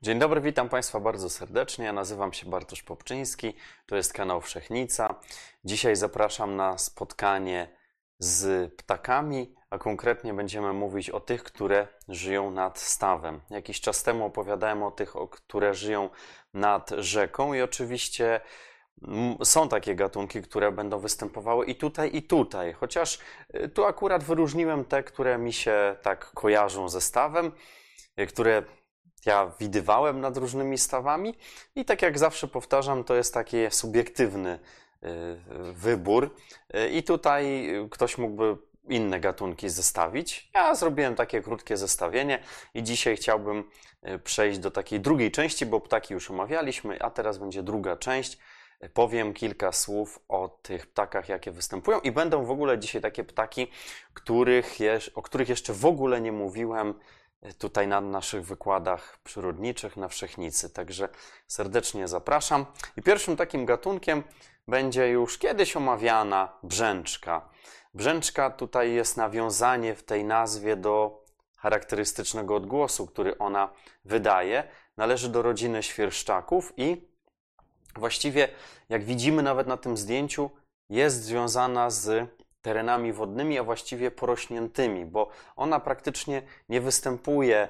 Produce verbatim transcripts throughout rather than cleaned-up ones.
Dzień dobry, witam Państwa bardzo serdecznie. Ja nazywam się Bartosz Popczyński, to jest kanał Wszechnica. Dzisiaj zapraszam na spotkanie z ptakami, a konkretnie będziemy mówić o tych, które żyją nad stawem. Jakiś czas temu opowiadałem o tych, które żyją nad rzeką i oczywiście są takie gatunki, które będą występowały i tutaj, i tutaj. Chociaż tu akurat wyróżniłem te, które mi się tak kojarzą ze stawem, które ja widywałem nad różnymi stawami i tak jak zawsze powtarzam, to jest taki subiektywny wybór i tutaj ktoś mógłby inne gatunki zestawić. Ja zrobiłem takie krótkie zestawienie i dzisiaj chciałbym przejść do takiej drugiej części, bo ptaki już omawialiśmy, a teraz będzie druga część. Powiem kilka słów o tych ptakach, jakie występują i będą w ogóle dzisiaj takie ptaki, których, o których jeszcze w ogóle nie mówiłem tutaj na naszych wykładach przyrodniczych na Wszechnicy. Także serdecznie zapraszam. I pierwszym takim gatunkiem będzie już kiedyś omawiana brzęczka. Brzęczka tutaj jest nawiązanie w tej nazwie do charakterystycznego odgłosu, który ona wydaje. Należy do rodziny świerszczaków i właściwie, jak widzimy nawet na tym zdjęciu, jest związana z terenami wodnymi, a właściwie porośniętymi, bo ona praktycznie nie występuje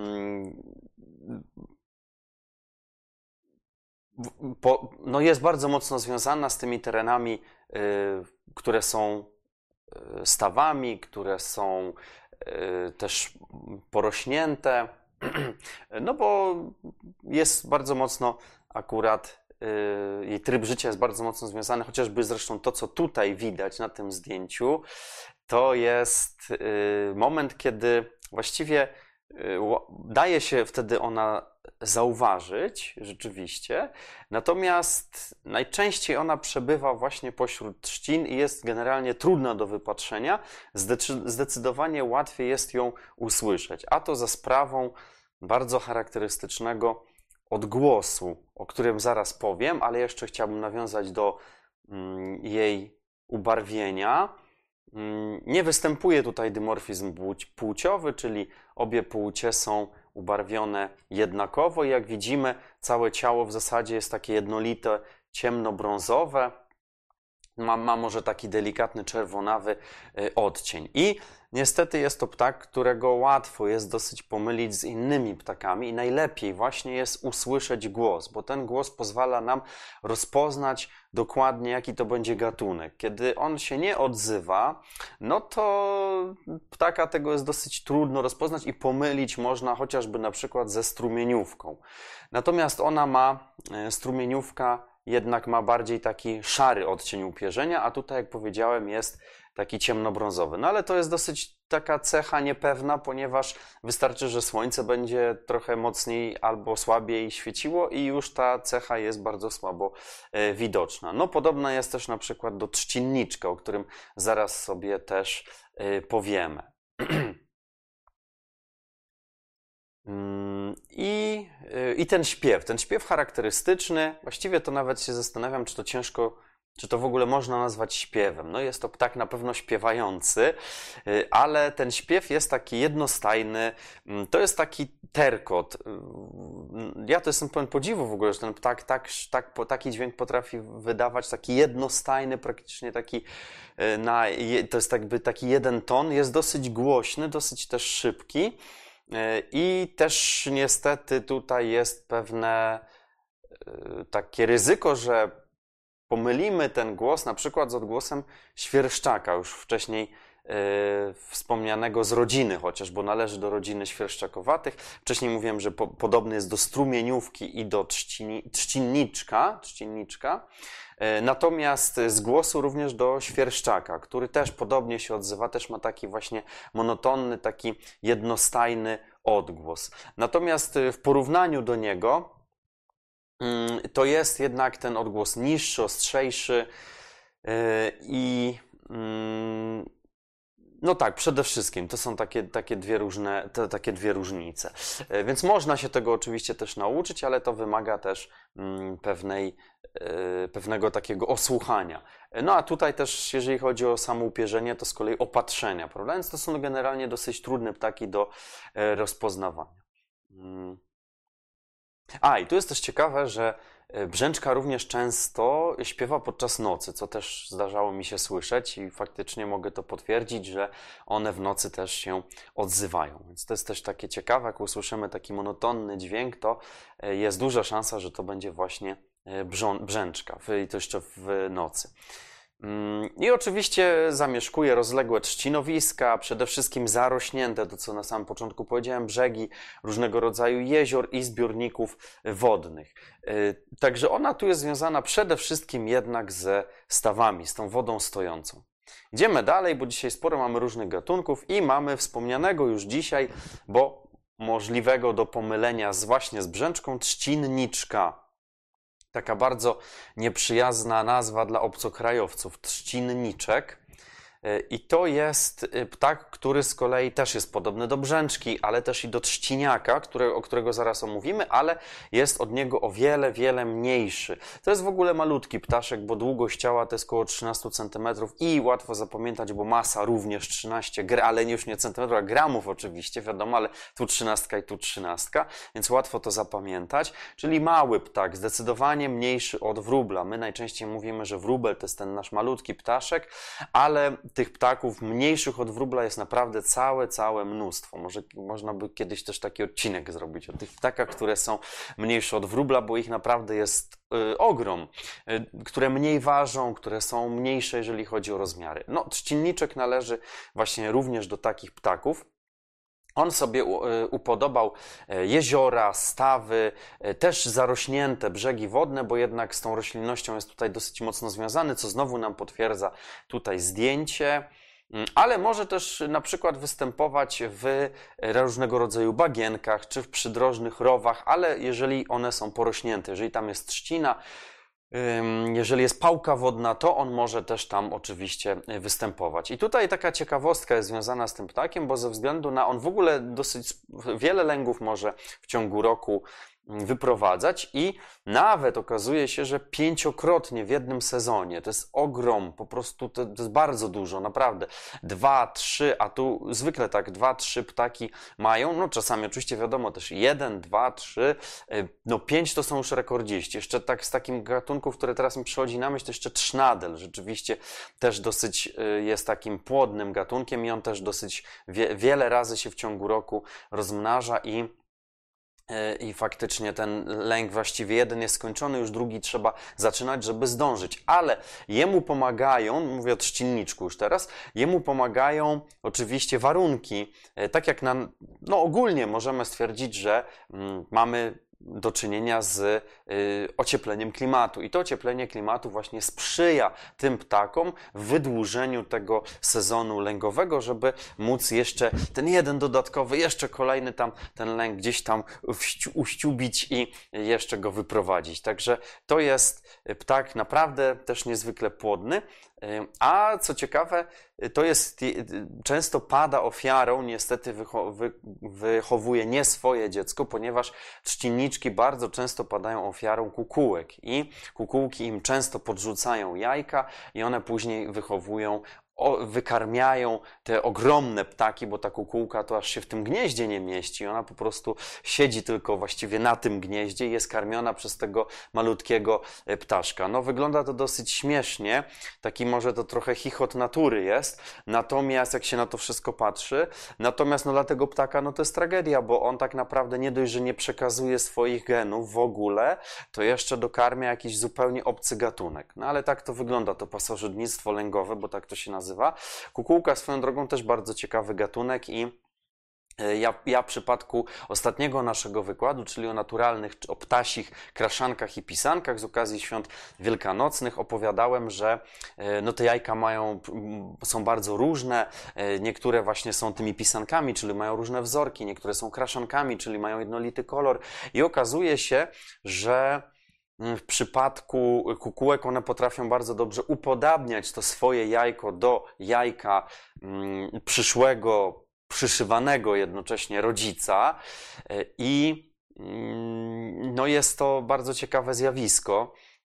po, no jest bardzo mocno związana z tymi terenami, które są stawami, które są też porośnięte, no bo jest bardzo mocno akurat jej tryb życia jest bardzo mocno związany, chociażby zresztą to, co tutaj widać na tym zdjęciu, to jest moment, kiedy właściwie daje się wtedy ona zauważyć rzeczywiście, natomiast najczęściej ona przebywa właśnie pośród trzcin i jest generalnie trudna do wypatrzenia. Zdecydowanie łatwiej jest ją usłyszeć, a to za sprawą bardzo charakterystycznego odgłosu, o którym zaraz powiem, ale jeszcze chciałbym nawiązać do jej ubarwienia. Nie występuje tutaj dymorfizm płciowy, czyli obie płcie są ubarwione jednakowo i jak widzimy, całe ciało w zasadzie jest takie jednolite, ciemnobrązowe. Ma, ma może taki delikatny czerwonawy odcień. I niestety jest to ptak, którego łatwo jest dosyć pomylić z innymi ptakami i najlepiej właśnie jest usłyszeć głos, bo ten głos pozwala nam rozpoznać dokładnie, jaki to będzie gatunek. Kiedy on się nie odzywa, no to ptaka tego jest dosyć trudno rozpoznać i pomylić można chociażby na przykład ze strumieniówką. Natomiast ona ma, strumieniówka jednak ma bardziej taki szary odcień upierzenia, a tutaj, jak powiedziałem, jest taki ciemnobrązowy. No ale to jest dosyć taka cecha niepewna, ponieważ wystarczy, że słońce będzie trochę mocniej albo słabiej świeciło i już ta cecha jest bardzo słabo widoczna. No podobna jest też na przykład do trzcinniczka, o którym zaraz sobie też powiemy. I, I ten śpiew, ten śpiew charakterystyczny, właściwie to nawet się zastanawiam, czy to ciężko, czy to w ogóle można nazwać śpiewem. No jest to ptak na pewno śpiewający, ale ten śpiew jest taki jednostajny, to jest taki terkot. Ja to jestem pełen podziwu w ogóle, że ten ptak tak, tak, taki dźwięk potrafi wydawać, taki jednostajny, praktycznie taki, na, to jest jakby taki jeden ton, jest dosyć głośny, dosyć też szybki. I też niestety tutaj jest pewne takie ryzyko, że pomylimy ten głos na przykład z odgłosem świerszczaka, już wcześniej wspomnianego z rodziny chociaż, bo należy do rodziny świerszczakowatych. Wcześniej mówiłem, że po, podobny jest do strumieniówki i do trzcini, trzcinniczka, trzcinniczka. Natomiast z głosu również do świerszczaka, który też podobnie się odzywa, też ma taki właśnie monotonny, taki jednostajny odgłos. Natomiast w porównaniu do niego to jest jednak ten odgłos niższy, ostrzejszy i no tak, przede wszystkim to są takie, takie, dwie różne, te, takie dwie różnice. Więc można się tego oczywiście też nauczyć, ale to wymaga też pewnej, pewnego takiego osłuchania. No a tutaj też, jeżeli chodzi o samo upierzenie, to z kolei opatrzenia, prawda? Więc to są generalnie dosyć trudne ptaki do rozpoznawania. A, i tu jest też ciekawe, że brzęczka również często śpiewa podczas nocy, co też zdarzało mi się słyszeć i faktycznie mogę to potwierdzić, że one w nocy też się odzywają. Więc to jest też takie ciekawe, jak usłyszymy taki monotonny dźwięk, to jest duża szansa, że to będzie właśnie brzęczka, i to jeszcze w nocy. I oczywiście zamieszkuje rozległe trzcinowiska, przede wszystkim zarośnięte, to co na samym początku powiedziałem, brzegi różnego rodzaju jezior i zbiorników wodnych. Także ona tu jest związana przede wszystkim jednak ze stawami, z tą wodą stojącą. Idziemy dalej, bo dzisiaj sporo mamy różnych gatunków i mamy wspomnianego już dzisiaj, bo możliwego do pomylenia z właśnie z brzęczką, trzcinniczka. Taka bardzo nieprzyjazna nazwa dla obcokrajowców, trzcinniczek. I to jest ptak, który z kolei też jest podobny do brzęczki, ale też i do trzciniaka, które, o którego zaraz omówimy, ale jest od niego o wiele, wiele mniejszy. To jest w ogóle malutki ptaszek, bo długość ciała to jest około trzynaście centymetrów i łatwo zapamiętać, bo masa również trzynaście, ale już nie centymetrów, a gramów oczywiście, wiadomo, ale tu trzynastka i tu trzynastka, więc łatwo to zapamiętać. Czyli mały ptak, zdecydowanie mniejszy od wróbla. My najczęściej mówimy, że wróbel to jest ten nasz malutki ptaszek, ale tych ptaków mniejszych od wróbla jest naprawdę całe, całe mnóstwo. Może można by kiedyś też taki odcinek zrobić o tych ptakach, które są mniejsze od wróbla, bo ich naprawdę jest y, ogrom, y, które mniej ważą, które są mniejsze, jeżeli chodzi o rozmiary. No, trzcinniczek należy właśnie również do takich ptaków. On sobie upodobał jeziora, stawy, też zarośnięte brzegi wodne, bo jednak z tą roślinnością jest tutaj dosyć mocno związany, co znowu nam potwierdza tutaj zdjęcie. Ale może też na przykład występować w różnego rodzaju bagienkach, czy w przydrożnych rowach, ale jeżeli one są porośnięte, jeżeli tam jest trzcina, jeżeli jest pałka wodna, to on może też tam oczywiście występować. I tutaj taka ciekawostka jest związana z tym ptakiem, bo ze względu na on w ogóle dosyć wiele lęgów może w ciągu roku wyprowadzać i nawet okazuje się, że pięciokrotnie w jednym sezonie, to jest ogrom, po prostu to, to jest bardzo dużo, naprawdę, dwa, trzy, a tu zwykle tak dwa, trzy ptaki mają, no czasami oczywiście wiadomo też jeden, dwa, trzy, no pięć to są już rekordziści. Jeszcze tak z takim gatunków, które teraz mi przychodzi na myśl, to jeszcze trznadel, rzeczywiście też dosyć jest takim płodnym gatunkiem i on też dosyć wie, wiele razy się w ciągu roku rozmnaża i I faktycznie ten lęk właściwie jeden jest skończony, już drugi trzeba zaczynać, żeby zdążyć. Ale jemu pomagają, mówię o trzcinniczku już teraz, jemu pomagają oczywiście warunki. Tak jak na, no ogólnie możemy stwierdzić, że mm, mamy do czynienia z y, ociepleniem klimatu. I to ocieplenie klimatu właśnie sprzyja tym ptakom w wydłużeniu tego sezonu lęgowego, żeby móc jeszcze ten jeden dodatkowy, jeszcze kolejny tam ten lęk gdzieś tam uściubić i jeszcze go wyprowadzić. Także to jest ptak naprawdę też niezwykle płodny. A co ciekawe, to jest, często pada ofiarą, niestety wychowuje nie swoje dziecko, ponieważ trzcinniczki bardzo często padają ofiarą kukułek i kukułki im często podrzucają jajka i one później wychowują, wykarmiają te ogromne ptaki, bo ta kukułka to aż się w tym gnieździe nie mieści. Ona po prostu siedzi tylko właściwie na tym gnieździe i jest karmiona przez tego malutkiego ptaszka. No wygląda to dosyć śmiesznie, taki może to trochę chichot natury jest, natomiast jak się na to wszystko patrzy, natomiast no dla tego ptaka no to jest tragedia, bo on tak naprawdę nie dość, że nie przekazuje swoich genów w ogóle, to jeszcze dokarmia jakiś zupełnie obcy gatunek. No ale tak to wygląda, to pasożytnictwo lęgowe, bo tak to się nazywa. Kukułka swoją drogą też bardzo ciekawy gatunek i ja, ja w przypadku ostatniego naszego wykładu, czyli o naturalnych, o ptasich kraszankach i pisankach z okazji świąt wielkanocnych opowiadałem, że no te jajka mają, są bardzo różne, niektóre właśnie są tymi pisankami, czyli mają różne wzorki, niektóre są kraszankami, czyli mają jednolity kolor i okazuje się, że w przypadku kukułek one potrafią bardzo dobrze upodabniać to swoje jajko do jajka mm, przyszłego, przyszywanego jednocześnie rodzica i mm, no jest to bardzo ciekawe zjawisko.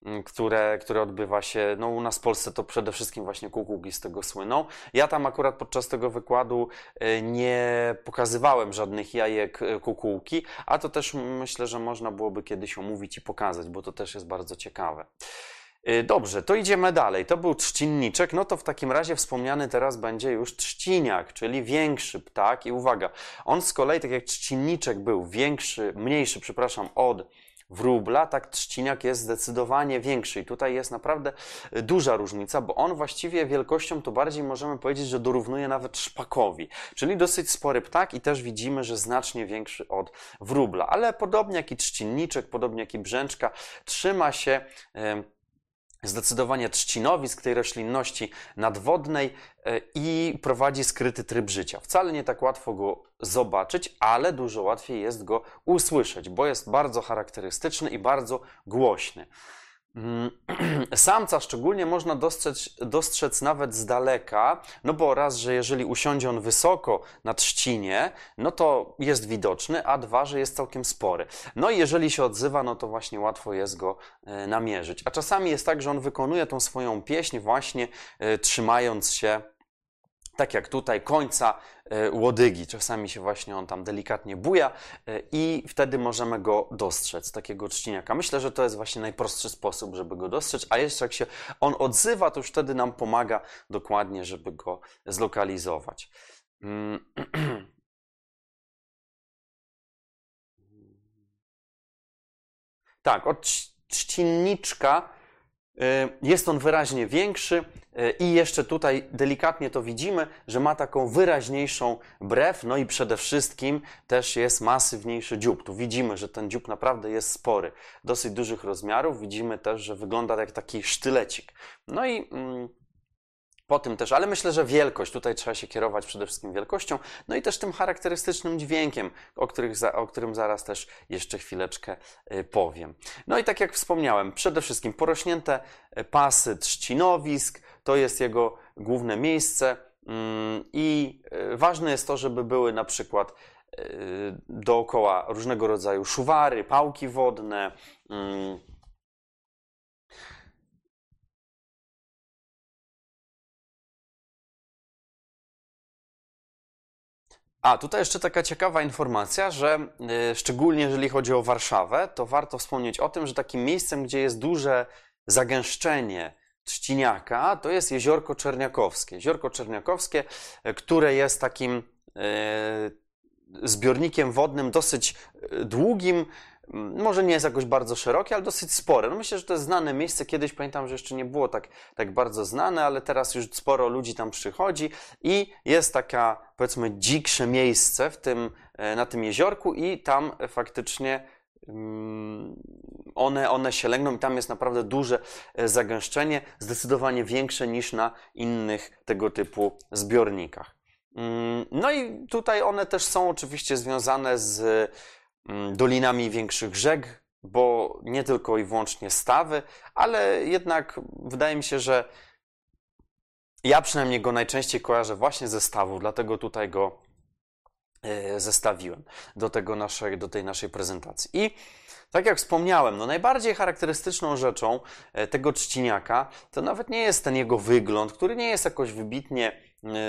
które, które odbywa się, no u nas w Polsce to przede wszystkim właśnie kukułki z tego słyną. Ja tam akurat podczas tego wykładu nie pokazywałem żadnych jajek kukułki, a to też myślę, że można byłoby kiedyś omówić i pokazać, bo to też jest bardzo ciekawe. Dobrze, to idziemy dalej. To był trzcinniczek, no to w takim razie wspomniany teraz będzie już trzciniak, czyli większy ptak. I uwaga, on z kolei, tak jak trzcinniczek był większy, mniejszy, przepraszam, od wróbla, tak trzciniak jest zdecydowanie większy. I tutaj jest naprawdę duża różnica, bo on właściwie wielkością to bardziej możemy powiedzieć, że dorównuje nawet szpakowi. Czyli dosyć spory ptak i też widzimy, że znacznie większy od wróbla. Ale podobnie jak i trzcinniczek, podobnie jak i brzęczka, trzyma się zdecydowanie trzcinowisk, tej roślinności nadwodnej i prowadzi skryty tryb życia. Wcale nie tak łatwo go zobaczyć, ale dużo łatwiej jest go usłyszeć, bo jest bardzo charakterystyczny i bardzo głośny. Samca szczególnie można dostrzec, dostrzec nawet z daleka, no bo raz, że jeżeli usiądzie on wysoko na trzcinie, no to jest widoczny, a dwa, że jest całkiem spory. No i jeżeli się odzywa, no to właśnie łatwo jest go namierzyć. A czasami jest tak, że on wykonuje tą swoją pieśń właśnie trzymając się, tak jak tutaj, końca łodygi. Czasami się właśnie on tam delikatnie buja i wtedy możemy go dostrzec, takiego trzciniaka. Myślę, że to jest właśnie najprostszy sposób, żeby go dostrzec, a jeszcze jak się on odzywa, to już wtedy nam pomaga dokładnie, żeby go zlokalizować. Tak, od trzcinniczka jest on wyraźnie większy i jeszcze tutaj delikatnie to widzimy, że ma taką wyraźniejszą brew, no i przede wszystkim też jest masywniejszy dziób. Tu widzimy, że ten dziób naprawdę jest spory, dosyć dużych rozmiarów. Widzimy też, że wygląda jak taki sztylecik. No i mm, po tym też, ale myślę, że wielkość, tutaj trzeba się kierować przede wszystkim wielkością, no i też tym charakterystycznym dźwiękiem, o, których, o którym zaraz też jeszcze chwileczkę powiem. No i tak jak wspomniałem, przede wszystkim porośnięte pasy trzcinowisk, to jest jego główne miejsce i ważne jest to, żeby były na przykład dookoła różnego rodzaju szuwary, pałki wodne, A, tutaj jeszcze taka ciekawa informacja, że y, szczególnie jeżeli chodzi o Warszawę, to warto wspomnieć o tym, że takim miejscem, gdzie jest duże zagęszczenie trzciniaka, to jest Jeziorko Czerniakowskie. Jeziorko Czerniakowskie, które jest takim y, zbiornikiem wodnym dosyć długim, może nie jest jakoś bardzo szerokie, ale dosyć spore. No myślę, że to jest znane miejsce. Kiedyś pamiętam, że jeszcze nie było tak, tak bardzo znane, ale teraz już sporo ludzi tam przychodzi i jest taka, powiedzmy, dziksze miejsce w tym, na tym jeziorku i tam faktycznie one, one się lęgną i tam jest naprawdę duże zagęszczenie, zdecydowanie większe niż na innych tego typu zbiornikach. No i tutaj one też są oczywiście związane z dolinami większych rzek, bo nie tylko i wyłącznie stawy, ale jednak wydaje mi się, że ja przynajmniej go najczęściej kojarzę właśnie ze stawów, dlatego tutaj go zestawiłem do, tego naszej, do tej naszej prezentacji. I tak jak wspomniałem, no najbardziej charakterystyczną rzeczą tego trzciniaka to nawet nie jest ten jego wygląd, który nie jest jakoś wybitnie,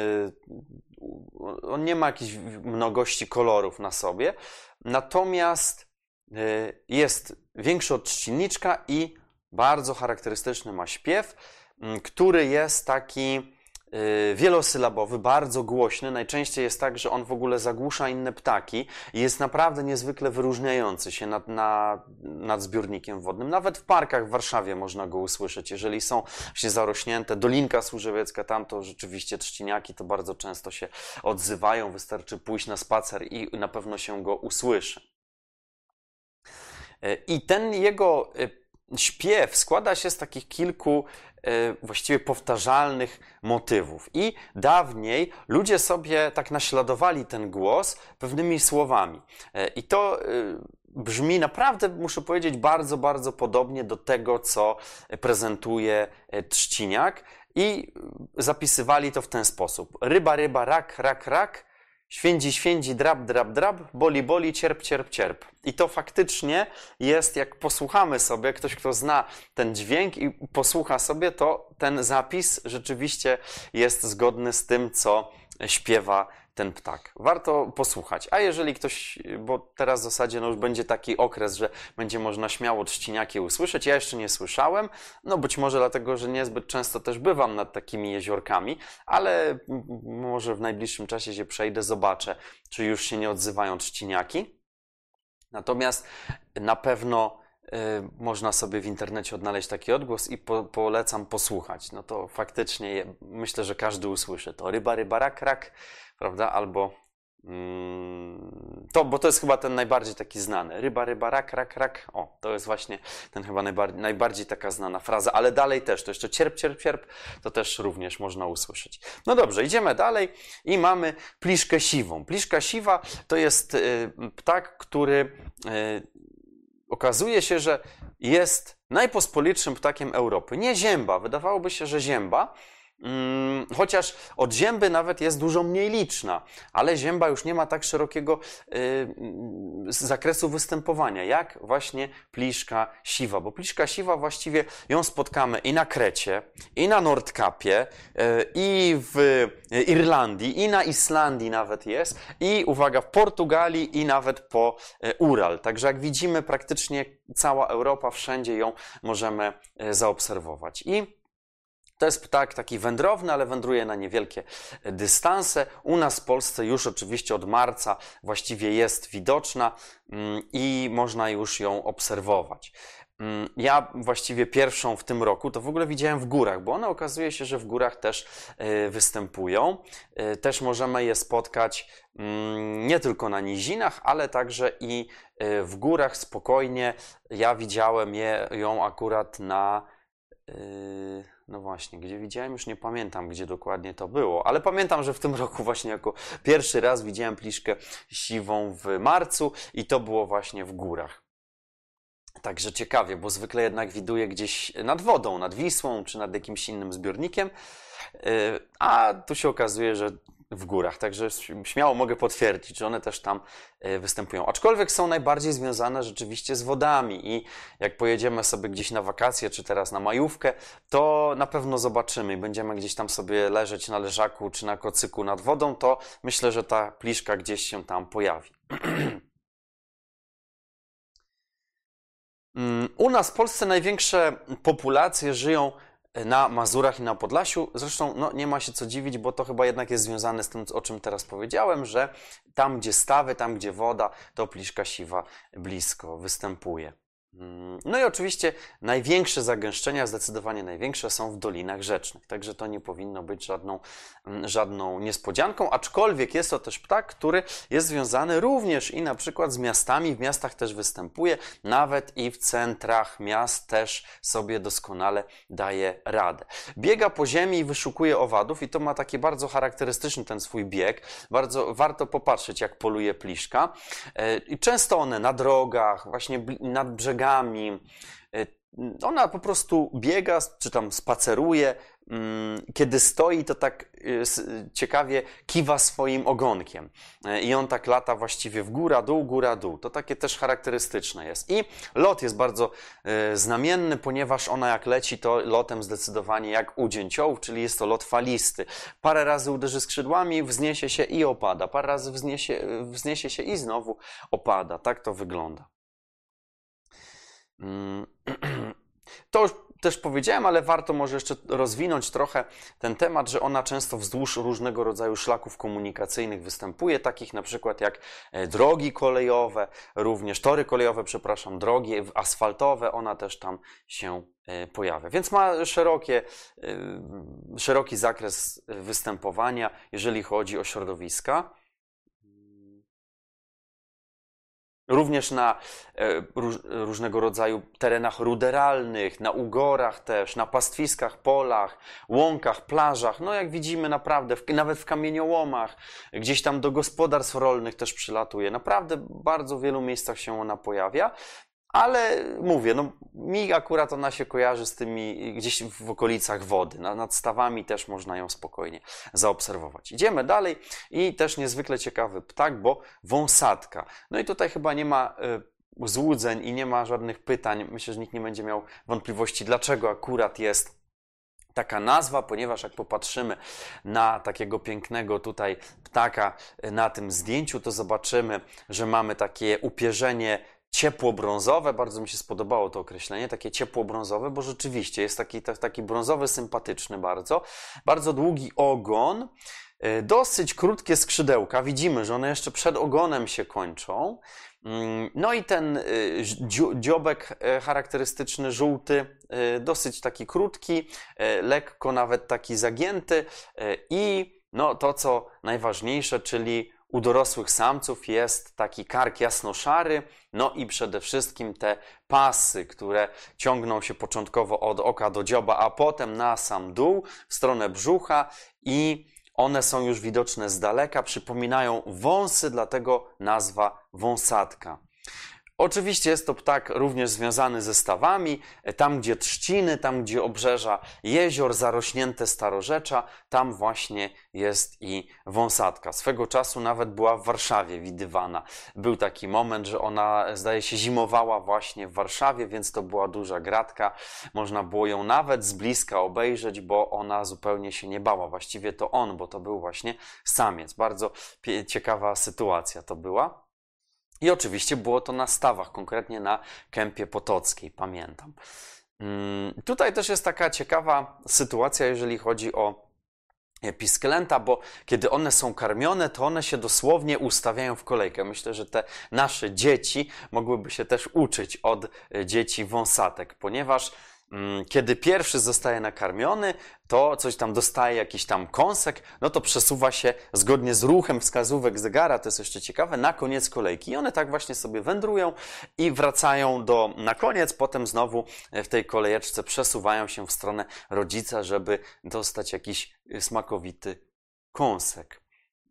on nie ma jakiejś mnogości kolorów na sobie, natomiast jest większy od trzcinniczka i bardzo charakterystyczny ma śpiew, który jest taki wielosylabowy, bardzo głośny. Najczęściej jest tak, że on w ogóle zagłusza inne ptaki i jest naprawdę niezwykle wyróżniający się nad, nad, nad zbiornikiem wodnym. Nawet w parkach w Warszawie można go usłyszeć. Jeżeli są się zarośnięte, Dolinka Służewiecka, tam to rzeczywiście trzciniaki to bardzo często się odzywają. Wystarczy pójść na spacer i na pewno się go usłyszy. I ten jego śpiew składa się z takich kilku właściwie powtarzalnych motywów. I dawniej ludzie sobie tak naśladowali ten głos pewnymi słowami. I to brzmi naprawdę, muszę powiedzieć, bardzo, bardzo podobnie do tego, co prezentuje trzciniak. I zapisywali to w ten sposób. Ryba, ryba, rak, rak, rak. Świędzi, świędzi, drab, drab, drab, boli, boli, cierp, cierp, cierp. I to faktycznie jest, jak posłuchamy sobie, ktoś, kto zna ten dźwięk i posłucha sobie, to ten zapis rzeczywiście jest zgodny z tym, co śpiewa ten ptak. Warto posłuchać. A jeżeli ktoś, bo teraz w zasadzie no już będzie taki okres, że będzie można śmiało trzciniaki usłyszeć. Ja jeszcze nie słyszałem, no być może dlatego, że niezbyt często też bywam nad takimi jeziorkami, ale może w najbliższym czasie się przejdę, zobaczę, czy już się nie odzywają trzciniaki. Natomiast na pewno y, można sobie w internecie odnaleźć taki odgłos i po, polecam posłuchać. No to faktycznie je, myślę, że każdy usłyszy to. Ryba, ryba, rak, rak, prawda? Albo mm, to, bo to jest chyba ten najbardziej taki znany. Ryba, ryba, rak, rak, rak. O, to jest właśnie ten chyba najbardziej, najbardziej taka znana fraza. Ale dalej też, to jeszcze cierp, cierp, cierp, to też również można usłyszeć. No dobrze, idziemy dalej i mamy pliszkę siwą. Pliszka siwa to jest y, ptak, który y, okazuje się, że jest najpospolitszym ptakiem Europy. Nie zięba, wydawałoby się, że zięba, Hmm, chociaż od zięby nawet jest dużo mniej liczna, ale zięba już nie ma tak szerokiego y, zakresu występowania, jak właśnie pliszka siwa, bo pliszka siwa właściwie ją spotkamy i na Krecie, i na Nordkapie, y, i w Irlandii, i na Islandii nawet jest, i uwaga, w Portugalii, i nawet po y, Ural. Także jak widzimy, praktycznie cała Europa, wszędzie ją możemy y, zaobserwować. I to jest ptak taki wędrowny, ale wędruje na niewielkie dystanse. U nas w Polsce już oczywiście od marca właściwie jest widoczna i można już ją obserwować. Ja właściwie pierwszą w tym roku to w ogóle widziałem w górach, bo one okazuje się, że w górach też występują. Też możemy je spotkać nie tylko na nizinach, ale także i w górach spokojnie. Ja widziałem je, ją akurat na... No właśnie, gdzie widziałem? Już nie pamiętam, gdzie dokładnie to było, ale pamiętam, że w tym roku właśnie jako pierwszy raz widziałem pliszkę siwą w marcu i to było właśnie w górach. Także ciekawie, bo zwykle jednak widuję gdzieś nad wodą, nad Wisłą czy nad jakimś innym zbiornikiem, a tu się okazuje, że w górach, także śmiało mogę potwierdzić, że one też tam występują. Aczkolwiek są najbardziej związane rzeczywiście z wodami i jak pojedziemy sobie gdzieś na wakacje, czy teraz na majówkę, to na pewno zobaczymy i będziemy gdzieś tam sobie leżeć na leżaku, czy na kocyku nad wodą, to myślę, że ta pliszka gdzieś się tam pojawi. U nas w Polsce największe populacje żyją na Mazurach i na Podlasiu. Zresztą no, nie ma się co dziwić, bo to chyba jednak jest związane z tym, o czym teraz powiedziałem, że tam, gdzie stawy, tam, gdzie woda, to pliszka siwa blisko występuje. No i oczywiście największe zagęszczenia, zdecydowanie największe, są w dolinach rzecznych, także to nie powinno być żadną, żadną niespodzianką, aczkolwiek jest to też ptak, który jest związany również i na przykład z miastami, w miastach też występuje, nawet i w centrach miast też sobie doskonale daje radę. Biega po ziemi i wyszukuje owadów i to ma taki bardzo charakterystyczny ten swój bieg, bardzo warto popatrzeć, jak poluje pliszka i często one na drogach, właśnie nad brzegami, ona po prostu biega, czy tam spaceruje, kiedy stoi, to tak ciekawie kiwa swoim ogonkiem i on tak lata właściwie w góra, dół, góra, dół. To takie też charakterystyczne jest. I lot jest bardzo znamienny, ponieważ ona jak leci, to lotem zdecydowanie jak u dzięciołów, czyli jest to lot falisty. Parę razy uderzy skrzydłami, wzniesie się i opada. Parę razy wzniesie, wzniesie się i znowu opada. Tak to wygląda. To już też powiedziałem, ale warto może jeszcze rozwinąć trochę ten temat, że ona często wzdłuż różnego rodzaju szlaków komunikacyjnych występuje, takich na przykład jak drogi kolejowe, również tory kolejowe, przepraszam, drogi asfaltowe, ona też tam się pojawia. Więc ma szerokie, szeroki zakres występowania, jeżeli chodzi o środowiska. Również na róż, różnego rodzaju terenach ruderalnych, na ugorach też, na pastwiskach, polach, łąkach, plażach. No jak widzimy naprawdę, w, nawet w kamieniołomach, gdzieś tam do gospodarstw rolnych też przylatuje. Naprawdę w bardzo wielu miejscach się ona pojawia. ale mówię, no mi akurat ona się kojarzy z tymi gdzieś w okolicach wody. Nad stawami też można ją spokojnie zaobserwować. Idziemy dalej i też niezwykle ciekawy ptak, bo wąsatka. No i tutaj chyba nie ma złudzeń i nie ma żadnych pytań. Myślę, że nikt nie będzie miał wątpliwości, dlaczego akurat jest taka nazwa, ponieważ jak popatrzymy na takiego pięknego tutaj ptaka na tym zdjęciu, to zobaczymy, że mamy takie upierzenie ciepło-brązowe. Bardzo mi się spodobało to określenie, takie ciepło-brązowe, bo rzeczywiście jest taki, taki brązowy, sympatyczny bardzo. Bardzo długi ogon, dosyć krótkie skrzydełka. Widzimy, że one jeszcze przed ogonem się kończą. No i ten dziobek charakterystyczny, żółty, dosyć taki krótki, lekko nawet taki zagięty i no to, co najważniejsze, czyli u dorosłych samców jest taki kark jasno-szary, no i przede wszystkim te pasy, które ciągną się początkowo od oka do dzioba, a potem na sam dół, w stronę brzucha i one są już widoczne z daleka, przypominają wąsy, dlatego nazwa wąsatka. Oczywiście jest to ptak również związany ze stawami, tam gdzie trzciny, tam gdzie obrzeża jezior, zarośnięte starorzecza, tam właśnie jest i wąsatka. Swego czasu nawet była w Warszawie widywana. Był taki moment, że ona, zdaje się, zimowała właśnie w Warszawie, więc to była duża gratka. Można było ją nawet z bliska obejrzeć, bo ona zupełnie się nie bała. Właściwie to on, bo to był właśnie samiec. Bardzo ciekawa sytuacja to była. I oczywiście było to na stawach, konkretnie na Kępie Potockiej, pamiętam. Tutaj też jest taka ciekawa sytuacja, jeżeli chodzi o pisklęta, bo kiedy one są karmione, to one się dosłownie ustawiają w kolejkę. Myślę, że te nasze dzieci mogłyby się też uczyć od dzieci wąsatek, ponieważ kiedy pierwszy zostaje nakarmiony, to coś tam dostaje jakiś tam kąsek, no to przesuwa się zgodnie z ruchem wskazówek zegara, to jest jeszcze ciekawe, na koniec kolejki. I one tak właśnie sobie wędrują i wracają do, na koniec, potem znowu w tej kolejeczce przesuwają się w stronę rodzica, żeby dostać jakiś smakowity kąsek.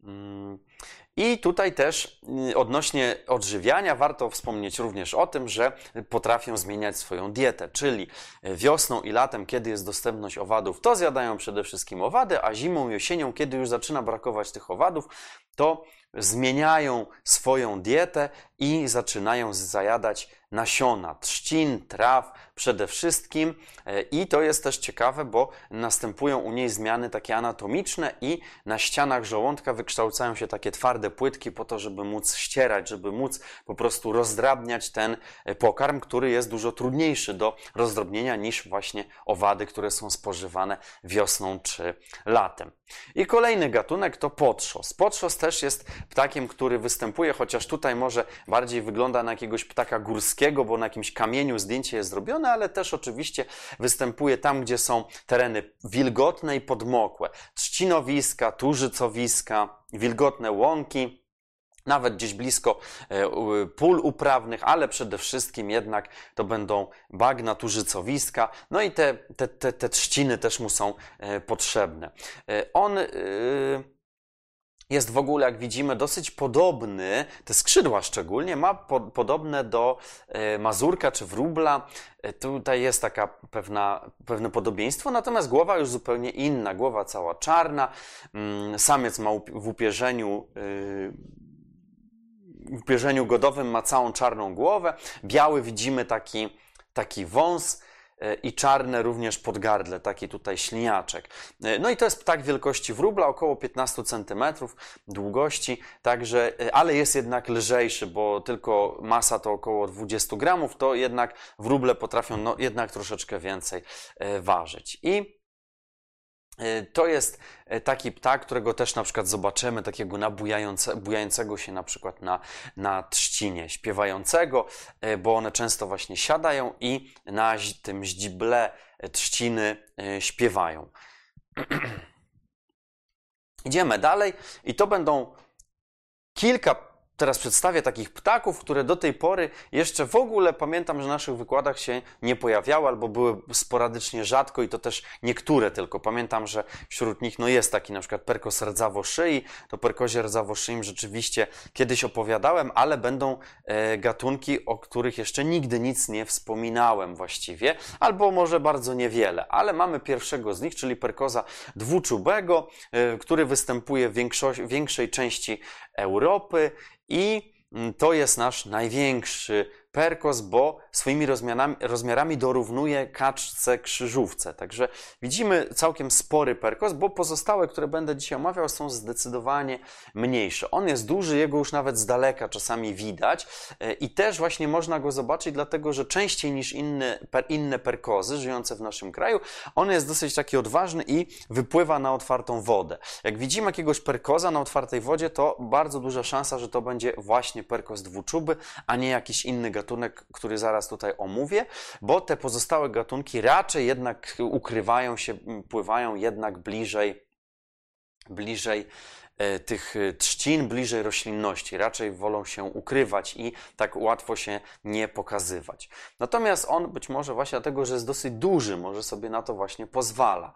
I tutaj też odnośnie odżywiania warto wspomnieć również o tym, że potrafią zmieniać swoją dietę, czyli wiosną i latem, kiedy jest dostępność owadów, to zjadają przede wszystkim owady, a zimą i jesienią, kiedy już zaczyna brakować tych owadów, to zmieniają swoją dietę i zaczynają zajadać nasiona, trzcin, traw przede wszystkim i to jest też ciekawe, bo następują u niej zmiany takie anatomiczne i na ścianach żołądka wykształcają się takie twarde płytki po to, żeby móc ścierać, żeby móc po prostu rozdrabniać ten pokarm, który jest dużo trudniejszy do rozdrobnienia niż właśnie owady, które są spożywane wiosną czy latem. I kolejny gatunek to potrzos. Potrzos też jest ptakiem, który występuje, chociaż tutaj może bardziej wygląda na jakiegoś ptaka górskiego, bo na jakimś kamieniu zdjęcie jest zrobione, ale też oczywiście występuje tam, gdzie są tereny wilgotne i podmokłe. Trzcinowiska, tużycowiska, wilgotne łąki, nawet gdzieś blisko pól uprawnych, ale przede wszystkim jednak to będą bagna, tużycowiska, no i te, te, te, te trzciny też mu są potrzebne. On jest w ogóle, jak widzimy, dosyć podobny, te skrzydła szczególnie, ma po, podobne do mazurka czy wróbla. Tutaj jest taka pewna, pewne podobieństwo, natomiast głowa już zupełnie inna, głowa cała czarna, samiec ma w upierzeniu w upierzeniu godowym ma całą czarną głowę, biały widzimy taki, taki wąs i czarne również podgardle, taki tutaj śliniaczek. No i to jest ptak wielkości wróbla, około piętnaście centymetrów długości, także, ale jest jednak lżejszy, bo tylko masa to około dwadzieścia gramów, to jednak wróble potrafią no, jednak troszeczkę więcej ważyć. I to jest taki ptak, którego też na przykład zobaczymy, takiego nabujające, bujającego się na przykład na, na trzcinie, śpiewającego, bo one często właśnie siadają i na tym ździble trzciny śpiewają. Idziemy dalej i to będą kilka teraz przedstawię takich ptaków, które do tej pory jeszcze w ogóle pamiętam, że w naszych wykładach się nie pojawiały albo były sporadycznie rzadko i to też niektóre tylko. Pamiętam, że wśród nich no jest taki na przykład perkos rdzawoszyi. To perkozie rdzawoszyim rzeczywiście kiedyś opowiadałem, ale będą e, gatunki, o których jeszcze nigdy nic nie wspominałem właściwie, albo może bardzo niewiele. Ale mamy pierwszego z nich, czyli perkoza dwuczubego, e, który występuje w większości, większej części Europy i to jest nasz największy perkos, bo swoimi rozmiarami, rozmiarami dorównuje kaczce krzyżówce. Także widzimy całkiem spory perkos, bo pozostałe, które będę dzisiaj omawiał, są zdecydowanie mniejsze. On jest duży, jego już nawet z daleka czasami widać i też właśnie można go zobaczyć, dlatego że częściej niż inne, inne perkozy żyjące w naszym kraju, on jest dosyć taki odważny i wypływa na otwartą wodę. Jak widzimy jakiegoś perkoza na otwartej wodzie, to bardzo duża szansa, że to będzie właśnie perkos dwuczuby, a nie jakiś inny gatunek. gatunek, który zaraz tutaj omówię, bo te pozostałe gatunki raczej jednak ukrywają się, pływają jednak bliżej, bliżej tych trzcin, bliżej roślinności. Raczej wolą się ukrywać i tak łatwo się nie pokazywać. Natomiast on być może właśnie dlatego, że jest dosyć duży, może sobie na to właśnie pozwala.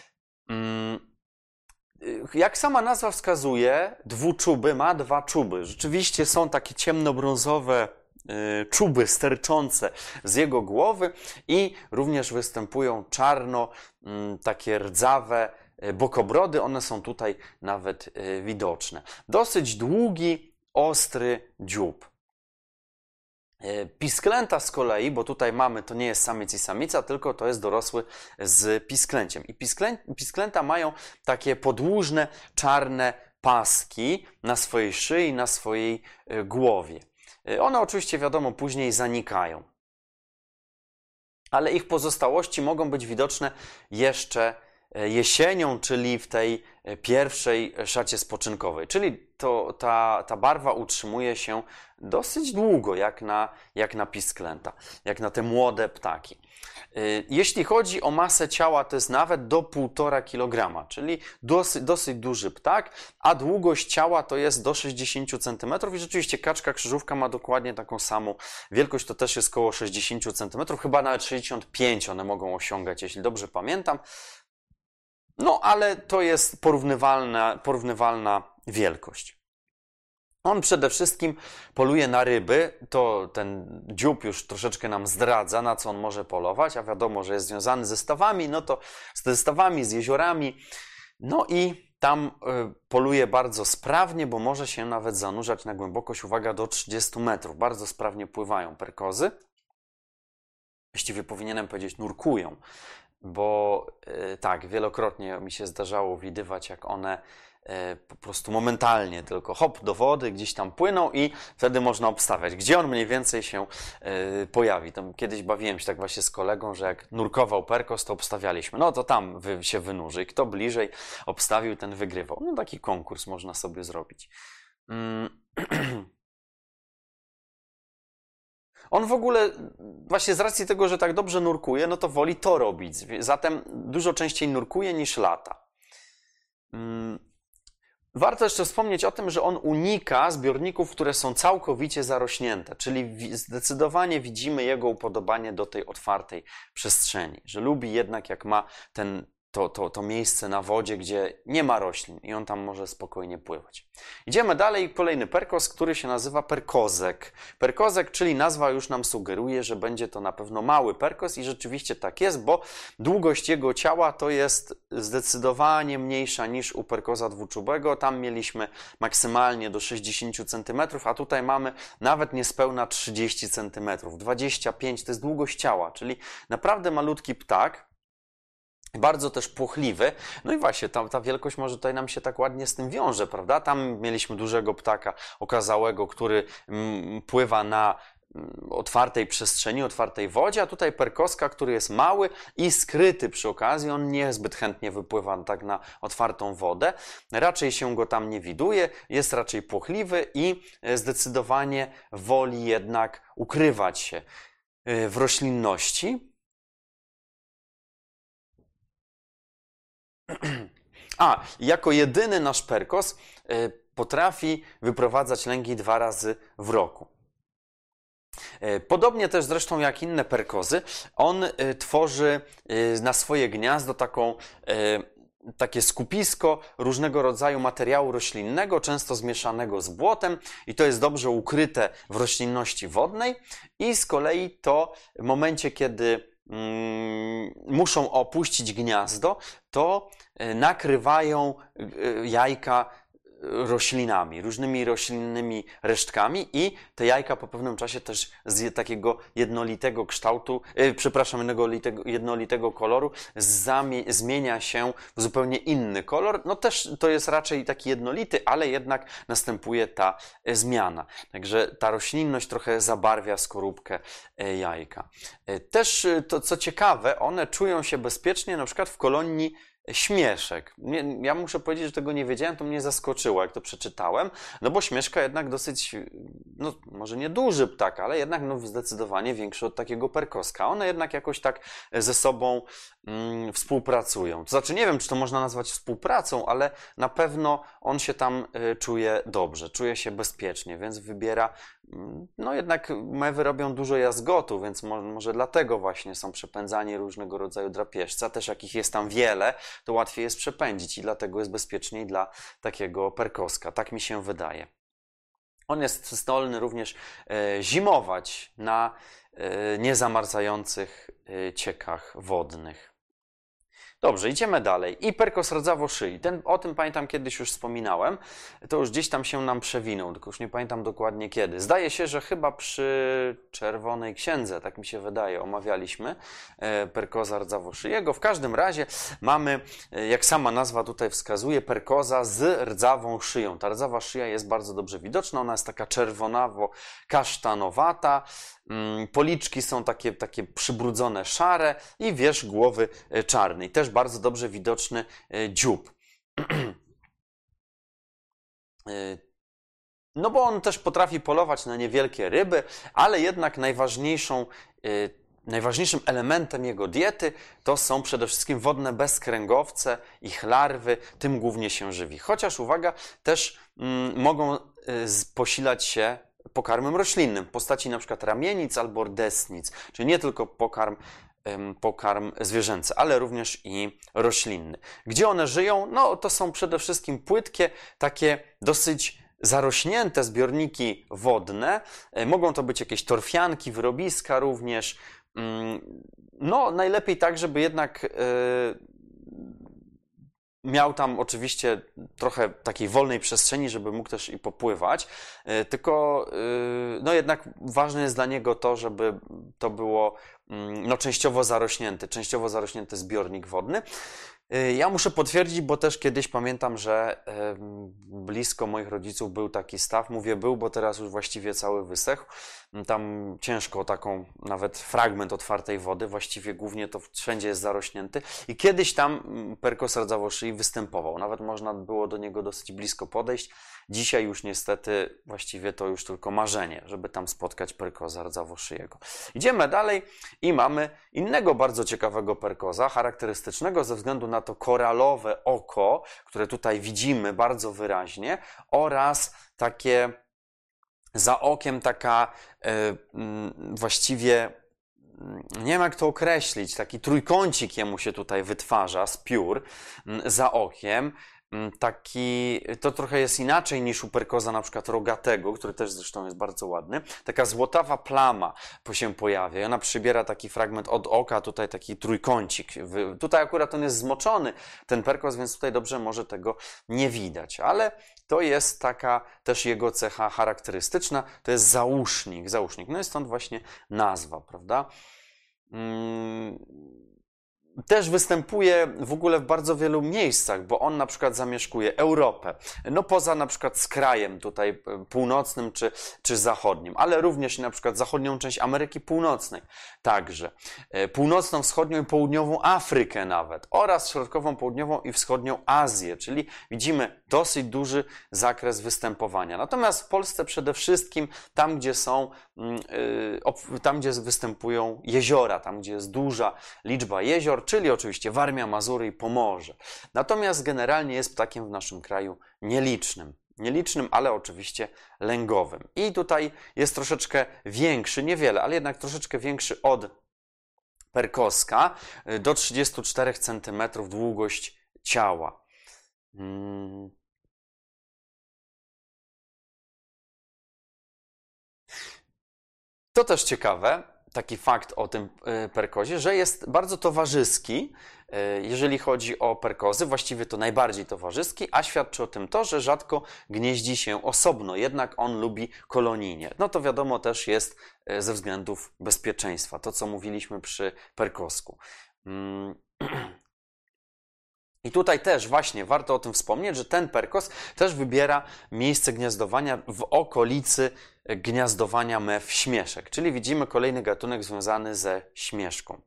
Jak sama nazwa wskazuje, dwuczuby ma dwa czuby. Rzeczywiście są takie ciemnobrązowe czuby sterczące z jego głowy i również występują czarno takie rdzawe bokobrody. One są tutaj nawet widoczne. Dosyć długi, ostry dziób. Pisklęta z kolei, bo tutaj mamy, to nie jest samiec i samica, tylko to jest dorosły z pisklęciem. I pisklę, pisklęta mają takie podłużne, czarne paski na swojej szyi, na swojej głowie. One oczywiście, wiadomo, później zanikają. Ale ich pozostałości mogą być widoczne jeszcze jesienią, czyli w tej pierwszej szacie spoczynkowej. Czyli to, ta, ta barwa utrzymuje się dosyć długo, jak na, jak na pisklęta, jak na te młode ptaki. Jeśli chodzi o masę ciała, to jest nawet do półtora kilograma, czyli dosyć, dosyć duży ptak, a długość ciała to jest do sześćdziesięciu centymetrów i rzeczywiście kaczka krzyżówka ma dokładnie taką samą wielkość, to też jest około sześćdziesięciu centymetrów, chyba nawet sześćdziesiąt pięć one mogą osiągać, jeśli dobrze pamiętam. No, ale to jest porównywalna, porównywalna wielkość. On przede wszystkim poluje na ryby, to ten dziób już troszeczkę nam zdradza, na co on może polować, a wiadomo, że jest związany ze stawami, no to z stawami, z jeziorami, no i tam poluje bardzo sprawnie, bo może się nawet zanurzać na głębokość, uwaga, do trzydziestu metrów. Bardzo sprawnie pływają perkozy. Właściwie powinienem powiedzieć nurkują, bo tak, wielokrotnie mi się zdarzało widywać, jak one po prostu momentalnie tylko hop do wody, gdzieś tam płyną i wtedy można obstawiać, gdzie on mniej więcej się pojawi. Tam kiedyś bawiłem się tak właśnie z kolegą, że jak nurkował perkos, to obstawialiśmy, no to tam się wynurzy i kto bliżej obstawił, ten wygrywał. No taki konkurs można sobie zrobić. On w ogóle, właśnie z racji tego, że tak dobrze nurkuje, no to woli to robić. Zatem dużo częściej nurkuje niż lata. Warto jeszcze wspomnieć o tym, że on unika zbiorników, które są całkowicie zarośnięte, czyli zdecydowanie widzimy jego upodobanie do tej otwartej przestrzeni, że lubi jednak, jak ma ten To, to, to miejsce na wodzie, gdzie nie ma roślin i on tam może spokojnie pływać. Idziemy dalej. Kolejny perkos, który się nazywa perkozek. Perkozek, czyli nazwa już nam sugeruje, że będzie to na pewno mały perkos i rzeczywiście tak jest, bo długość jego ciała to jest zdecydowanie mniejsza niż u perkoza dwuczubego. Tam mieliśmy maksymalnie do sześćdziesięciu centymetrów, a tutaj mamy nawet niespełna trzydzieści centymetrów. dwadzieścia pięć to jest długość ciała, czyli naprawdę malutki ptak. Bardzo też płochliwy. No i właśnie, ta, ta wielkość może tutaj nam się tak ładnie z tym wiąże, prawda? Tam mieliśmy dużego ptaka okazałego, który mm, pływa na mm, otwartej przestrzeni, otwartej wodzie, a tutaj perkoska, który jest mały i skryty przy okazji. On niezbyt chętnie wypływa tak na otwartą wodę. Raczej się go tam nie widuje, jest raczej płochliwy i zdecydowanie woli jednak ukrywać się w roślinności. A, jako jedyny nasz perkos potrafi wyprowadzać lęgi dwa razy w roku. Podobnie też zresztą jak inne perkozy, on tworzy na swoje gniazdo taką, takie skupisko różnego rodzaju materiału roślinnego, często zmieszanego z błotem, i to jest dobrze ukryte w roślinności wodnej, i z kolei to w momencie, kiedy mm, muszą opuścić gniazdo, to nakrywają jajka roślinami, różnymi roślinnymi resztkami, i te jajka po pewnym czasie też z takiego jednolitego kształtu, yy, przepraszam, jednolitego, jednolitego koloru zamie- zmienia się w zupełnie inny kolor. No też to jest raczej taki jednolity, ale jednak następuje ta y, zmiana. Także ta roślinność trochę zabarwia skorupkę y, jajka. Y, też y, to, co ciekawe, one czują się bezpiecznie na przykład w kolonii śmieszek. Nie, ja muszę powiedzieć, że tego nie wiedziałem, to mnie zaskoczyło, jak to przeczytałem, no bo śmieszka jednak dosyć, no może nie duży ptak, ale jednak no zdecydowanie większy od takiego perkoska. One jednak jakoś tak ze sobą mm, współpracują. To znaczy, nie wiem, czy to można nazwać współpracą, ale na pewno on się tam y, czuje dobrze, czuje się bezpiecznie, więc wybiera, mm, no jednak mewy robią dużo jazgotu, więc mo może dlatego właśnie są przepędzani różnego rodzaju drapieżca, też jakich jest tam wiele, to łatwiej jest przepędzić i dlatego jest bezpieczniej dla takiego perkoska. Tak mi się wydaje. On jest zdolny również e, zimować na e, niezamarzających e, ciekach wodnych. Dobrze, idziemy dalej. I perkos rdzawoszyi. Ten, o tym pamiętam, kiedyś już wspominałem. To już gdzieś tam się nam przewinął, tylko już nie pamiętam dokładnie kiedy. Zdaje się, że chyba przy Czerwonej Księdze, tak mi się wydaje, omawialiśmy perkoza rdzawoszyjego. W każdym razie mamy, jak sama nazwa tutaj wskazuje, perkoza z rdzawą szyją. Ta rdzawa szyja jest bardzo dobrze widoczna. Ona jest taka czerwonawo-kasztanowata. Policzki są takie, takie przybrudzone, szare, i wierzch głowy czarny. I też bardzo dobrze widoczny dziób. No bo on też potrafi polować na niewielkie ryby, ale jednak najważniejszą, najważniejszym elementem jego diety to są przede wszystkim wodne bezkręgowce, ich larwy, tym głównie się żywi. Chociaż, uwaga, też mm, mogą posilać się pokarmem roślinnym w postaci na przykład ramienic albo desnic, czyli nie tylko pokarm, pokarm zwierzęcy, ale również i roślinny. Gdzie one żyją? No to są przede wszystkim płytkie, takie dosyć zarośnięte zbiorniki wodne. Mogą to być jakieś torfianki, wyrobiska również. No najlepiej tak, żeby jednak miał tam oczywiście trochę takiej wolnej przestrzeni, żeby mógł też i popływać, tylko no jednak ważne jest dla niego to, żeby to było no częściowo zarośnięty, częściowo zarośnięty zbiornik wodny. Ja muszę potwierdzić, bo też kiedyś pamiętam, że blisko moich rodziców był taki staw. Mówię był, bo teraz już właściwie cały wysechł. Tam ciężko taką, nawet fragment otwartej wody, właściwie głównie to wszędzie jest zarośnięty. I kiedyś tam perkos rdzawoszyi występował. Nawet można było do niego dosyć blisko podejść. Dzisiaj już niestety właściwie to już tylko marzenie, żeby tam spotkać perkoza rdzawoszyjego. Idziemy dalej i mamy innego bardzo ciekawego perkoza, charakterystycznego ze względu na to koralowe oko, które tutaj widzimy bardzo wyraźnie, oraz takie za okiem taka e, właściwie, nie wiem jak to określić, taki trójkącik jemu się tutaj wytwarza z piór za okiem. Taki, to trochę jest inaczej niż u perkoza na przykład rogatego, który też zresztą jest bardzo ładny. Taka złotawa plama się pojawia i ona przybiera taki fragment od oka, tutaj taki trójkącik. Tutaj akurat on jest zmoczony, ten perkos, więc tutaj dobrze może tego nie widać, ale to jest taka też jego cecha charakterystyczna, to jest zausznik, zausznik. No i stąd właśnie nazwa, prawda? Hmm. Też występuje w ogóle w bardzo wielu miejscach, bo on na przykład zamieszkuje Europę, no poza na przykład z krajem tutaj północnym czy, czy zachodnim, ale również na przykład zachodnią część Ameryki Północnej, także północną, wschodnią i południową Afrykę nawet, oraz środkową, południową i wschodnią Azję, czyli widzimy dosyć duży zakres występowania. Natomiast w Polsce przede wszystkim tam, gdzie są, tam gdzie występują jeziora, tam gdzie jest duża liczba jezior, czyli oczywiście Warmia, Mazury i Pomorze. Natomiast generalnie jest ptakiem w naszym kraju nielicznym. nielicznym, ale oczywiście lęgowym. I tutaj jest troszeczkę większy, niewiele, ale jednak troszeczkę większy od perkoska, do trzydziestu czterech centymetrów długość ciała. Hmm. To też ciekawe, taki fakt o tym perkozie, że jest bardzo towarzyski, jeżeli chodzi o perkozy, właściwie to najbardziej towarzyski, a świadczy o tym to, że rzadko gnieździ się osobno, jednak on lubi kolonijnie. No to wiadomo też jest ze względów bezpieczeństwa, to co mówiliśmy przy perkosku. I tutaj też właśnie warto o tym wspomnieć, że ten perkos też wybiera miejsce gniazdowania w okolicy gniazdowania mew śmieszek, czyli widzimy kolejny gatunek związany ze śmieszką.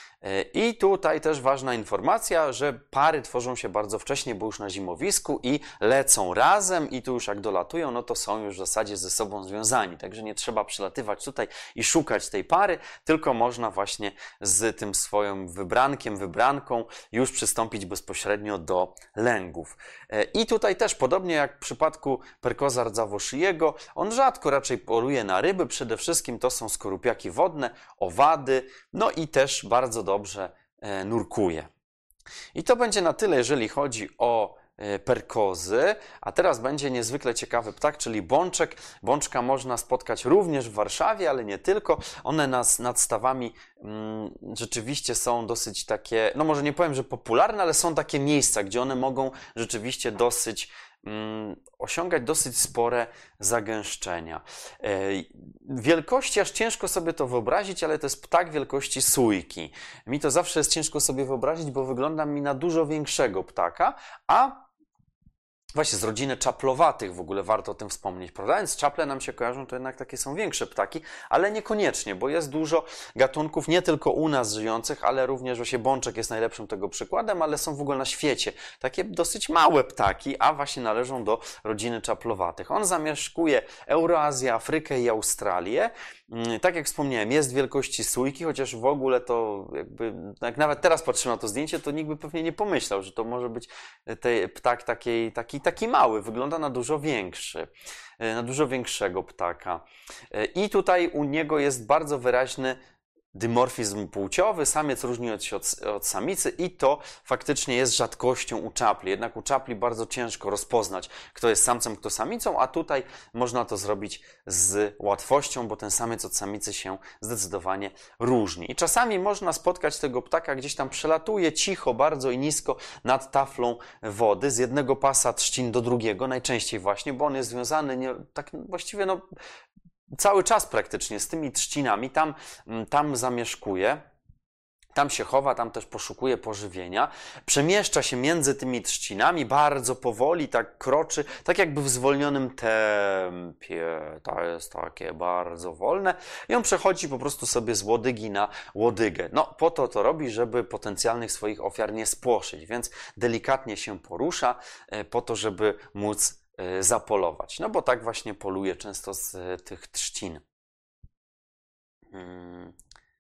I tutaj też ważna informacja, że pary tworzą się bardzo wcześnie, bo już na zimowisku i lecą razem i tu już jak dolatują, no to są już w zasadzie ze sobą związani. Także nie trzeba przylatywać tutaj i szukać tej pary, tylko można właśnie z tym swoim wybrankiem, wybranką już przystąpić bezpośrednio do lęgów. I tutaj też, podobnie jak w przypadku perkoza rdzawoszyjego, on rzadko raczej poluje na ryby, przede wszystkim to są skorupiaki wodne, owady, no i też bardzo dobrze nurkuje. I to będzie na tyle, jeżeli chodzi o perkozy, a teraz będzie niezwykle ciekawy ptak, czyli bączek. Bączka można spotkać również w Warszawie, ale nie tylko. One nas, nad stawami mm, rzeczywiście są dosyć takie, no może nie powiem, że popularne, ale są takie miejsca, gdzie one mogą rzeczywiście dosyć osiągać dosyć spore zagęszczenia. Wielkości aż ciężko sobie to wyobrazić, ale to jest ptak wielkości sójki. Mi to zawsze jest ciężko sobie wyobrazić, bo wygląda mi na dużo większego ptaka, a właśnie z rodziny czaplowatych w ogóle warto o tym wspomnieć, prawda? Więc czaple nam się kojarzą, to jednak takie są większe ptaki, ale niekoniecznie, bo jest dużo gatunków nie tylko u nas żyjących, ale również właśnie bączek jest najlepszym tego przykładem, ale są w ogóle na świecie takie dosyć małe ptaki, a właśnie należą do rodziny czaplowatych. On zamieszkuje Euroazję, Afrykę i Australię. Tak jak wspomniałem, jest wielkości sójki, chociaż w ogóle to jakby, jak nawet teraz patrzę na to zdjęcie, to nikt by pewnie nie pomyślał, że to może być te, ptak takiej, taki, taki mały, wygląda na dużo większy, na dużo większego ptaka. I tutaj u niego jest bardzo wyraźny dymorfizm płciowy, samiec różni się od, od samicy i to faktycznie jest rzadkością u czapli. Jednak u czapli bardzo ciężko rozpoznać, kto jest samcem, kto samicą, a tutaj można to zrobić z łatwością, bo ten samiec od samicy się zdecydowanie różni. I czasami można spotkać tego ptaka, gdzieś tam przelatuje cicho, bardzo i nisko nad taflą wody, z jednego pasa trzcin do drugiego, najczęściej właśnie, bo on jest związany nie, tak właściwie no cały czas praktycznie z tymi trzcinami, tam, tam zamieszkuje, tam się chowa, tam też poszukuje pożywienia, przemieszcza się między tymi trzcinami, bardzo powoli, tak kroczy, tak jakby w zwolnionym tempie, to jest takie bardzo wolne i on przechodzi po prostu sobie z łodygi na łodygę. No, po to to robi, żeby potencjalnych swoich ofiar nie spłoszyć, więc delikatnie się porusza po to, żeby móc zapolować. No bo tak właśnie poluje często z tych trzcin. Hmm.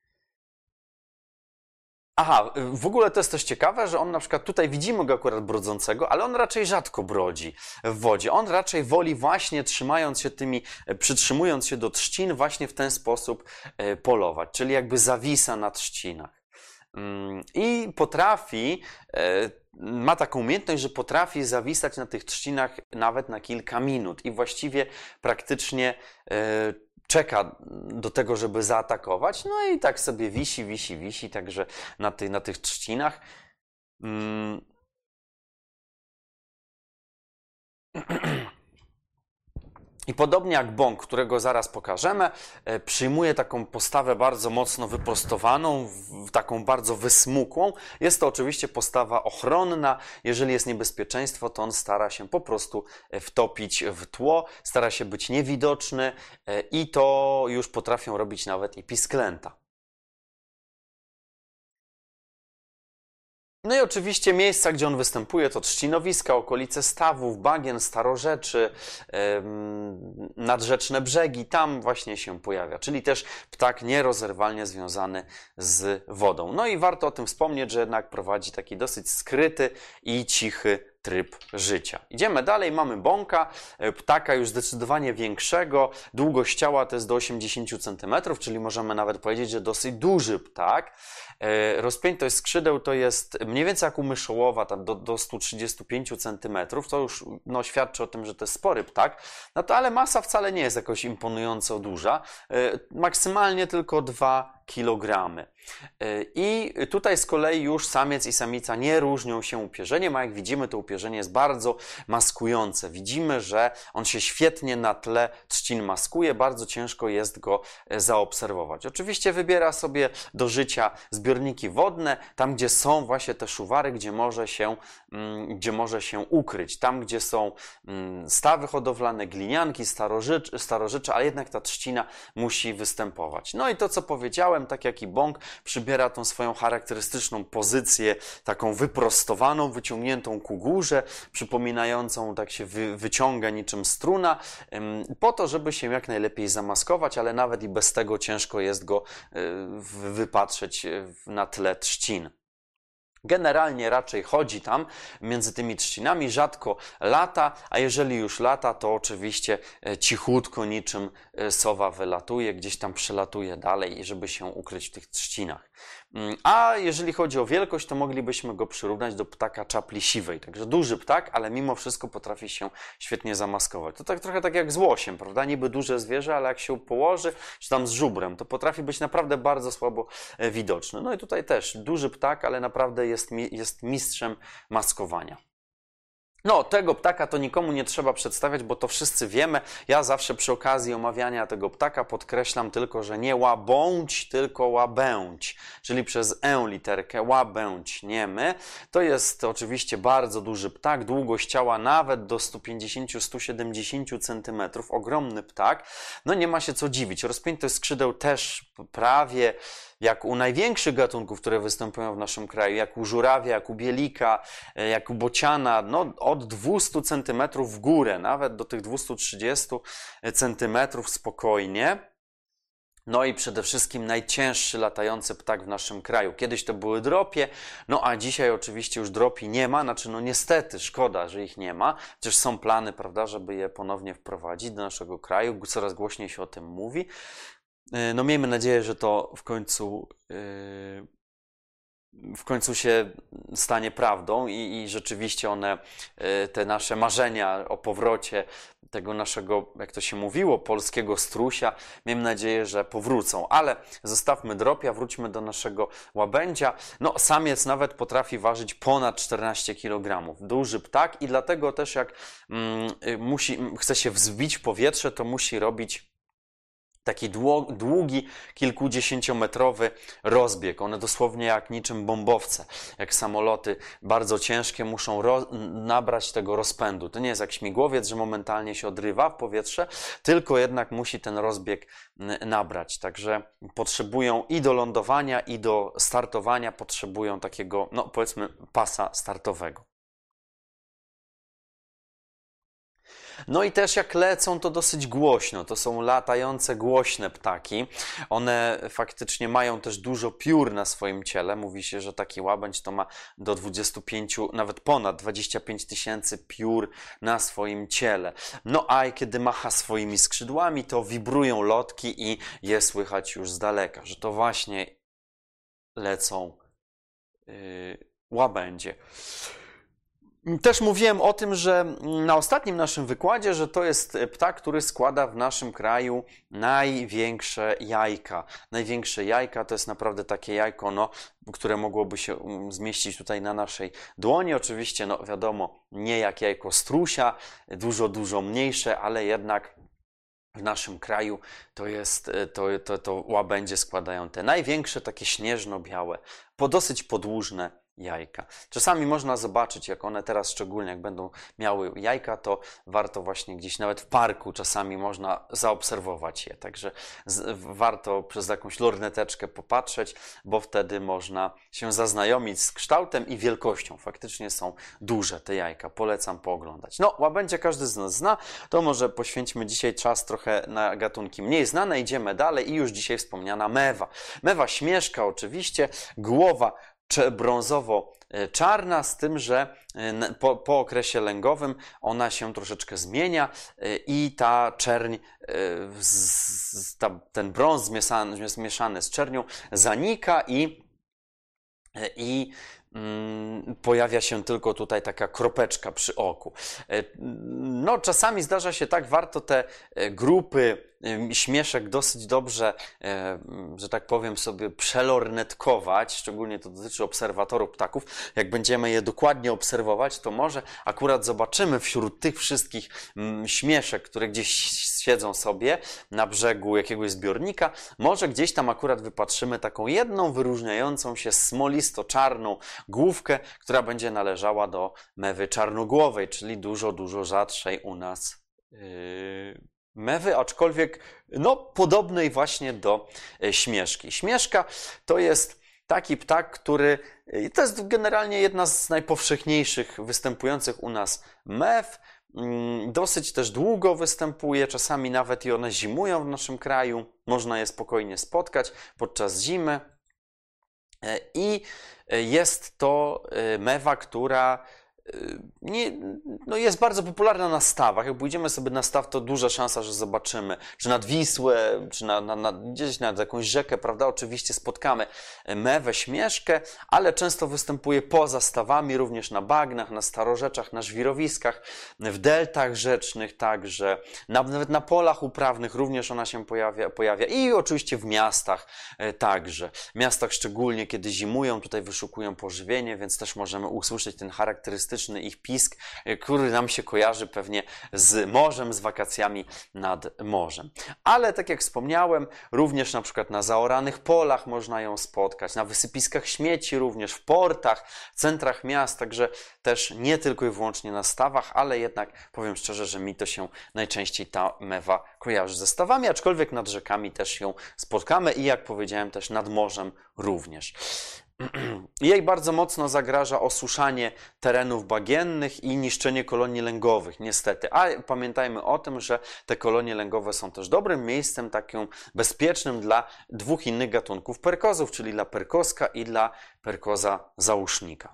Aha, w ogóle to jest też ciekawe, że on na przykład tutaj widzimy go akurat brodzącego, ale on raczej rzadko brodzi w wodzie. On raczej woli właśnie trzymając się tymi, przytrzymując się do trzcin właśnie w ten sposób polować, czyli jakby zawisa na trzcinach. I potrafi, ma taką umiejętność, że potrafi zawisać na tych trzcinach nawet na kilka minut i właściwie praktycznie czeka do tego, żeby zaatakować. No i tak sobie wisi, wisi, wisi, także na, ty, na tych trzcinach. I podobnie jak bąk, którego zaraz pokażemy, przyjmuje taką postawę bardzo mocno wyprostowaną, taką bardzo wysmukłą. Jest to oczywiście postawa ochronna. Jeżeli jest niebezpieczeństwo, to on stara się po prostu wtopić w tło, stara się być niewidoczny i to już potrafią robić nawet i pisklęta. No i oczywiście miejsca, gdzie on występuje, to trzcinowiska, okolice stawów, bagien, starorzeczy, nadrzeczne brzegi, tam właśnie się pojawia, czyli też ptak nierozerwalnie związany z wodą. No i warto o tym wspomnieć, że jednak prowadzi taki dosyć skryty i cichy tryb życia. Idziemy dalej, mamy bąka, ptaka już zdecydowanie większego, długość ciała to jest do osiemdziesięciu centymetrów, czyli możemy nawet powiedzieć, że dosyć duży ptak. Rozpiętość skrzydeł to jest mniej więcej jak u myszołowa, tam do, do stu trzydziestu pięciu centymetrów, to już no, świadczy o tym, że to jest spory ptak, no to ale masa wcale nie jest jakoś imponująco duża, maksymalnie tylko dwa kilogramy. I tutaj z kolei już samiec i samica nie różnią się upierzeniem, a jak widzimy, to upierzenie jest bardzo maskujące. Widzimy, że on się świetnie na tle trzcin maskuje, bardzo ciężko jest go zaobserwować. Oczywiście wybiera sobie do życia zbiorniki wodne, tam gdzie są właśnie te szuwary, gdzie może się, gdzie może się ukryć, tam gdzie są stawy hodowlane, glinianki, starożycze, starożycze, ale jednak ta trzcina musi występować. No i to, co powiedziałem, tak jak i bąk, przybiera tą swoją charakterystyczną pozycję, taką wyprostowaną, wyciągniętą ku górze, przypominającą, tak się wy, wyciąga niczym struna, po to, żeby się jak najlepiej zamaskować, ale nawet i bez tego ciężko jest go wypatrzeć na tle trzcin. Generalnie raczej chodzi tam między tymi trzcinami, rzadko lata, a jeżeli już lata, to oczywiście cichutko niczym sowa wylatuje, gdzieś tam przelatuje dalej, żeby się ukryć w tych trzcinach. A jeżeli chodzi o wielkość, to moglibyśmy go przyrównać do ptaka czapli siwej. Także duży ptak, ale mimo wszystko potrafi się świetnie zamaskować. To tak trochę tak jak z łosiem, prawda? Niby duże zwierzę, ale jak się położy, czy tam z żubrem, to potrafi być naprawdę bardzo słabo widoczny. No i tutaj też duży ptak, ale naprawdę jest, jest mistrzem maskowania. No, tego ptaka to nikomu nie trzeba przedstawiać, bo to wszyscy wiemy. Ja zawsze przy okazji omawiania tego ptaka podkreślam tylko, że nie łabędź, tylko łabędź, czyli przez e literkę łabędź, nie my. To jest oczywiście bardzo duży ptak, długość ciała nawet do stu pięćdziesięciu do stu siedemdziesięciu centymetrów, ogromny ptak. No nie ma się co dziwić. Rozpiętość skrzydeł też prawie jak u największych gatunków, które występują w naszym kraju, jak u żurawia, jak u bielika, jak u bociana, no od dwustu centymetrów w górę, nawet do tych dwustu trzydziestu centymetrów spokojnie. No i przede wszystkim najcięższy latający ptak w naszym kraju. Kiedyś to były dropie, no a dzisiaj oczywiście już dropi nie ma, znaczy no niestety, szkoda, że ich nie ma, chociaż są plany, prawda, żeby je ponownie wprowadzić do naszego kraju, coraz głośniej się o tym mówi. No miejmy nadzieję, że to w końcu, yy, w końcu się stanie prawdą i, i rzeczywiście one, yy, te nasze marzenia o powrocie tego naszego, jak to się mówiło, polskiego strusia, miejmy nadzieję, że powrócą. Ale zostawmy dropia, wróćmy do naszego łabędzia. No samiec nawet potrafi ważyć ponad czternaście kilogramów. Duży ptak i dlatego też jak yy, musi, chce się wzbić w powietrze, to musi robić taki długi, kilkudziesięciometrowy rozbieg. One dosłownie jak niczym bombowce, jak samoloty bardzo ciężkie muszą nabrać tego rozpędu. To nie jest jak śmigłowiec, że momentalnie się odrywa w powietrze, tylko jednak musi ten rozbieg nabrać. Także potrzebują i do lądowania, i do startowania potrzebują takiego, no powiedzmy, pasa startowego. No i też jak lecą, to dosyć głośno. To są latające, głośne ptaki. One faktycznie mają też dużo piór na swoim ciele. Mówi się, że taki łabędź to ma do dwudziestu pięciu, nawet ponad dwudziestu pięciu tysięcy piór na swoim ciele. No a kiedy macha swoimi skrzydłami, to wibrują lotki i je słychać już z daleka, że to właśnie lecą yy, łabędzie. Też mówiłem o tym, że na ostatnim naszym wykładzie, że to jest ptak, który składa w naszym kraju największe jajka. Największe jajka to jest naprawdę takie jajko, no, które mogłoby się zmieścić tutaj na naszej dłoni. Oczywiście, no wiadomo, nie jak jajko strusia, dużo, dużo mniejsze, ale jednak w naszym kraju to jest, to, to, to łabędzie składają te największe, takie śnieżno-białe, po dosyć podłużne jajka. Czasami można zobaczyć, jak one teraz, szczególnie jak będą miały jajka, to warto właśnie gdzieś nawet w parku czasami można zaobserwować je. Także z, warto przez jakąś lorneteczkę popatrzeć, bo wtedy można się zaznajomić z kształtem i wielkością. Faktycznie są duże te jajka. Polecam pooglądać. No, łabędzie każdy z nas zna, to może poświęćmy dzisiaj czas trochę na gatunki mniej znane. Idziemy dalej i już dzisiaj wspomniana mewa. Mewa śmieszka oczywiście, głowa brązowo czarna, z tym, że po, po okresie lęgowym ona się troszeczkę zmienia i ta czerń, ta, ten brąz zmieszany, zmieszany z czernią zanika i, i pojawia się tylko tutaj taka kropeczka przy oku. No, czasami zdarza się tak, warto te grupy śmieszek dosyć dobrze, że tak powiem sobie, przelornetkować, szczególnie to dotyczy obserwatorów ptaków. Jak będziemy je dokładnie obserwować, to może akurat zobaczymy wśród tych wszystkich śmieszek, które gdzieś siedzą sobie na brzegu jakiegoś zbiornika, może gdzieś tam akurat wypatrzymy taką jedną wyróżniającą się smolisto-czarną główkę, która będzie należała do mewy czarnogłowej, czyli dużo, dużo rzadszej u nas yy, mewy, aczkolwiek no, podobnej właśnie do śmieszki. Śmieszka to jest taki ptak, który, to jest generalnie jedna z najpowszechniejszych występujących u nas mew, dosyć też długo występuje, czasami nawet i one zimują w naszym kraju, można je spokojnie spotkać podczas zimy i jest to mewa, która nie, no jest bardzo popularna na stawach. Jak pójdziemy sobie na staw, to duża szansa, że zobaczymy, czy nad Wisłę, czy na, na, na, gdzieś nad jakąś rzekę, prawda? Oczywiście spotkamy mewę, śmieszkę, ale często występuje poza stawami, również na bagnach, na starorzeczach, na żwirowiskach, w deltach rzecznych także, na, nawet na polach uprawnych również ona się pojawia, pojawia i oczywiście w miastach także. W miastach szczególnie, kiedy zimują, tutaj wyszukują pożywienie, więc też możemy usłyszeć ten charakterystyczny ich pisk, który nam się kojarzy pewnie z morzem, z wakacjami nad morzem. Ale tak jak wspomniałem, również na przykład na zaoranych polach można ją spotkać, na wysypiskach śmieci również, w portach, centrach miast, także też nie tylko i wyłącznie na stawach, ale jednak powiem szczerze, że mi to się najczęściej ta mewa kojarzy ze stawami, aczkolwiek nad rzekami też ją spotkamy i jak powiedziałem też nad morzem również. Jej bardzo mocno zagraża osuszanie terenów bagiennych i niszczenie kolonii lęgowych, niestety. A pamiętajmy o tym, że te kolonie lęgowe są też dobrym miejscem, takim bezpiecznym dla dwóch innych gatunków perkozów, czyli dla perkozka i dla perkoza zausznika.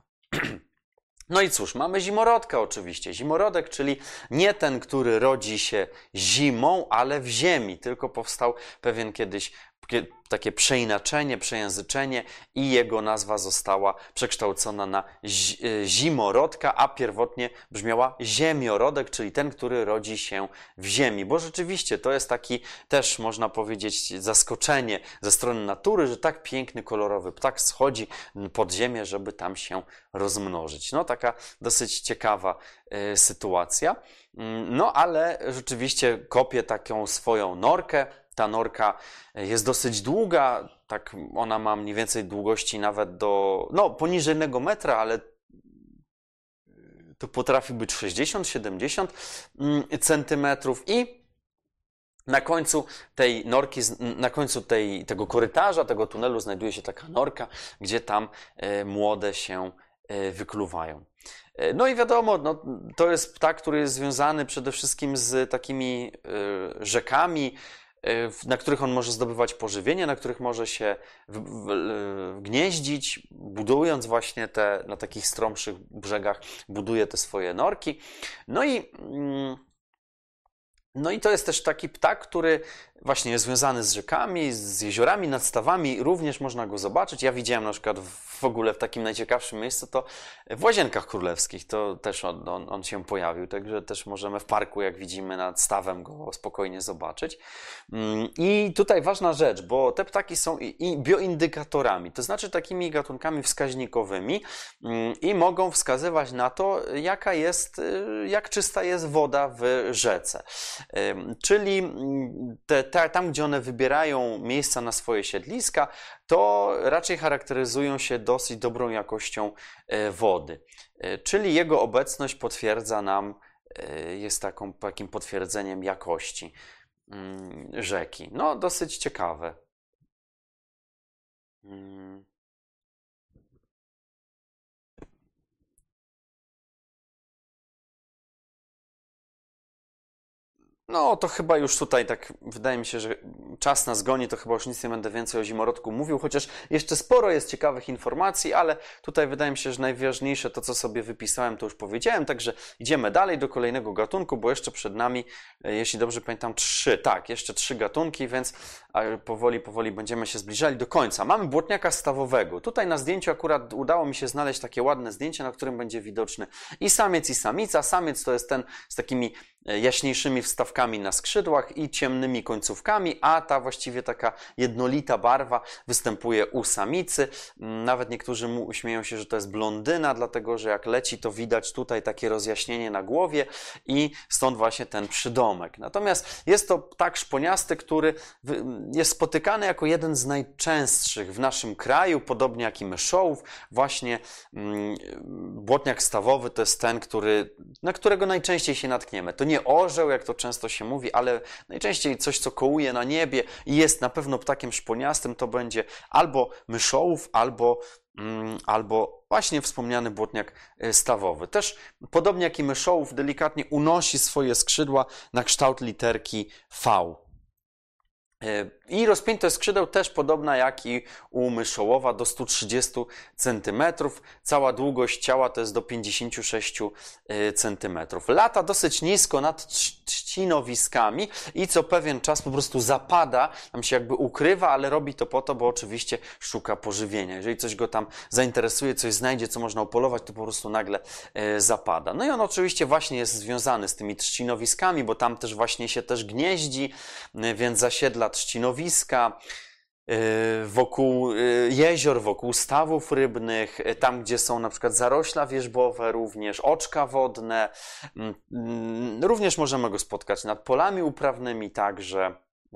No i cóż, mamy zimorodka oczywiście. Zimorodek, czyli nie ten, który rodzi się zimą, ale w ziemi, tylko powstał pewien kiedyś takie przeinaczenie, przejęzyczenie i jego nazwa została przekształcona na zimorodka, a pierwotnie brzmiała ziemiorodek, czyli ten, który rodzi się w ziemi. Bo rzeczywiście to jest taki też, można powiedzieć, zaskoczenie ze strony natury, że tak piękny, kolorowy ptak schodzi pod ziemię, żeby tam się rozmnożyć. No taka dosyć ciekawa y, sytuacja. No ale rzeczywiście kopie taką swoją norkę. Ta norka jest dosyć długa, tak ona ma mniej więcej długości nawet do, no poniżej jednego metra, ale to potrafi być sześćdziesiąt siedemdziesiąt centymetrów i na końcu tej norki, na końcu tej, tego korytarza, tego tunelu znajduje się taka norka, gdzie tam młode się wykluwają. No i wiadomo, no, to jest ptak, który jest związany przede wszystkim z takimi rzekami, na których on może zdobywać pożywienie, na których może się gnieździć, budując właśnie te, na takich stromszych brzegach, buduje te swoje norki. No i, no i to jest też taki ptak, który właśnie jest związany z rzekami, z jeziorami, nad stawami, również można go zobaczyć. Ja widziałem na przykład w ogóle w takim najciekawszym miejscu, to w Łazienkach Królewskich, to też on, on, on się pojawił, także też możemy w parku, jak widzimy, nad stawem go spokojnie zobaczyć. I tutaj ważna rzecz, bo te ptaki są i bioindykatorami, to znaczy takimi gatunkami wskaźnikowymi i mogą wskazywać na to, jaka jest, jak czysta jest woda w rzece. Czyli te, te, tam, gdzie one wybierają miejsca na swoje siedliska, to raczej charakteryzują się dosyć dobrą jakością wody. Czyli jego obecność potwierdza nam, jest taką, takim potwierdzeniem jakości rzeki. No, dosyć ciekawe. No, to chyba już tutaj tak, wydaje mi się, że czas nas goni, to chyba już nic nie będę więcej o zimorodku mówił, chociaż jeszcze sporo jest ciekawych informacji, ale tutaj wydaje mi się, że najważniejsze to, co sobie wypisałem, to już powiedziałem, także idziemy dalej do kolejnego gatunku, bo jeszcze przed nami, jeśli dobrze pamiętam, trzy, tak, jeszcze trzy gatunki, więc powoli, powoli będziemy się zbliżali do końca. Mamy błotniaka stawowego. Tutaj na zdjęciu akurat udało mi się znaleźć takie ładne zdjęcie, na którym będzie widoczny i samiec, i samica. Samiec to jest ten z takimi jaśniejszymi wstawkami na skrzydłach i ciemnymi końcówkami, a ta właściwie taka jednolita barwa występuje u samicy. Nawet niektórzy mu śmieją się, że to jest blondyna, dlatego że jak leci, to widać tutaj takie rozjaśnienie na głowie i stąd właśnie ten przydomek. Natomiast jest to ptak szponiasty, który jest spotykany jako jeden z najczęstszych w naszym kraju, podobnie jak i myszołów. Właśnie błotniak stawowy to jest ten, który, na którego najczęściej się natkniemy. To nie orzeł, jak to często się mówi, ale najczęściej coś, co kołuje na niebie i jest na pewno ptakiem szponiastym, to będzie albo myszołów, albo, mm, albo właśnie wspomniany błotniak stawowy. Też podobnie jak i myszołów, delikatnie unosi swoje skrzydła na kształt literki V. I rozpiętość skrzydeł też podobna jak i u myszołowa, do stu trzydziestu centymetrów. Cała długość ciała to jest do pięćdziesięciu sześciu centymetrów. Lata dosyć nisko nad trzcinowiskami i co pewien czas po prostu zapada, tam się jakby ukrywa, ale robi to po to, bo oczywiście szuka pożywienia. Jeżeli coś go tam zainteresuje, coś znajdzie, co można upolować, to po prostu nagle zapada. No i on oczywiście właśnie jest związany z tymi trzcinowiskami, bo tam też właśnie się też gnieździ, więc zasiedla trzcinowiska, wokół jezior, wokół stawów rybnych, tam gdzie są na przykład zarośla wierzbowe, również oczka wodne. Również możemy go spotkać nad polami uprawnymi także.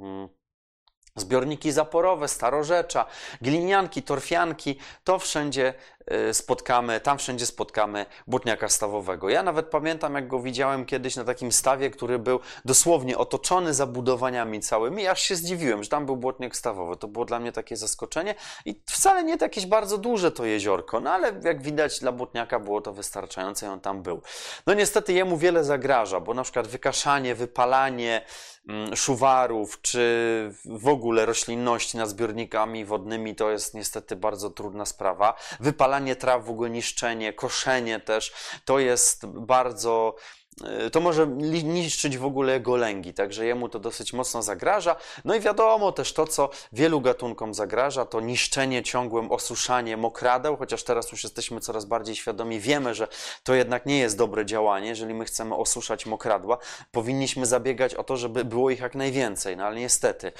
Zbiorniki zaporowe, starorzecza, glinianki, torfianki, to wszędzie spotkamy, tam wszędzie spotkamy błotniaka stawowego. Ja nawet pamiętam, jak go widziałem kiedyś na takim stawie, który był dosłownie otoczony zabudowaniami całymi. Aż się zdziwiłem, że tam był błotniak stawowy. To było dla mnie takie zaskoczenie i wcale nie jakieś bardzo duże to jeziorko, no ale jak widać dla błotniaka było to wystarczające i on tam był. No niestety jemu wiele zagraża, bo na przykład wykaszanie, wypalanie szuwarów, czy w ogóle roślinności nad zbiornikami wodnymi to jest niestety bardzo trudna sprawa. Wypalanie traw, w ogóle niszczenie, koszenie też, to jest bardzo... To może niszczyć w ogóle jego lęgi, także jemu to dosyć mocno zagraża. No i wiadomo też to, co wielu gatunkom zagraża, to niszczenie ciągłym, osuszanie mokradeł, chociaż teraz już jesteśmy coraz bardziej świadomi, wiemy, że to jednak nie jest dobre działanie. Jeżeli my chcemy osuszać mokradła, powinniśmy zabiegać o to, żeby było ich jak najwięcej, no ale niestety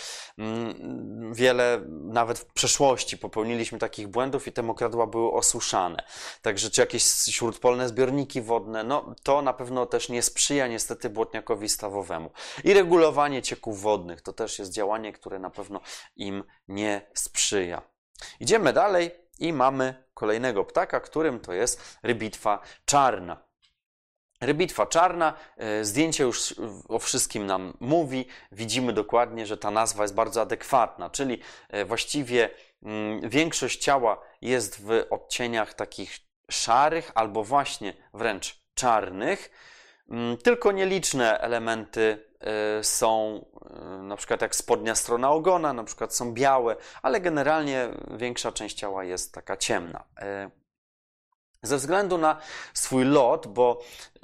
wiele, nawet w przeszłości popełniliśmy takich błędów i te mokradła były osuszane. Także czy jakieś śródpolne zbiorniki wodne, no to na pewno też nie sprzyja niestety błotniakowi stawowemu. I regulowanie cieków wodnych to też jest działanie, które na pewno im nie sprzyja. Idziemy dalej i mamy kolejnego ptaka, którym to jest rybitwa czarna. Rybitwa czarna, zdjęcie już o wszystkim nam mówi. Widzimy dokładnie, że ta nazwa jest bardzo adekwatna, czyli właściwie większość ciała jest w odcieniach takich szarych albo właśnie wręcz czarnych. Tylko nieliczne elementy są, na przykład jak spodnia strona ogona, na przykład są białe, ale generalnie większa część ciała jest taka ciemna. Ze względu na swój lot, bo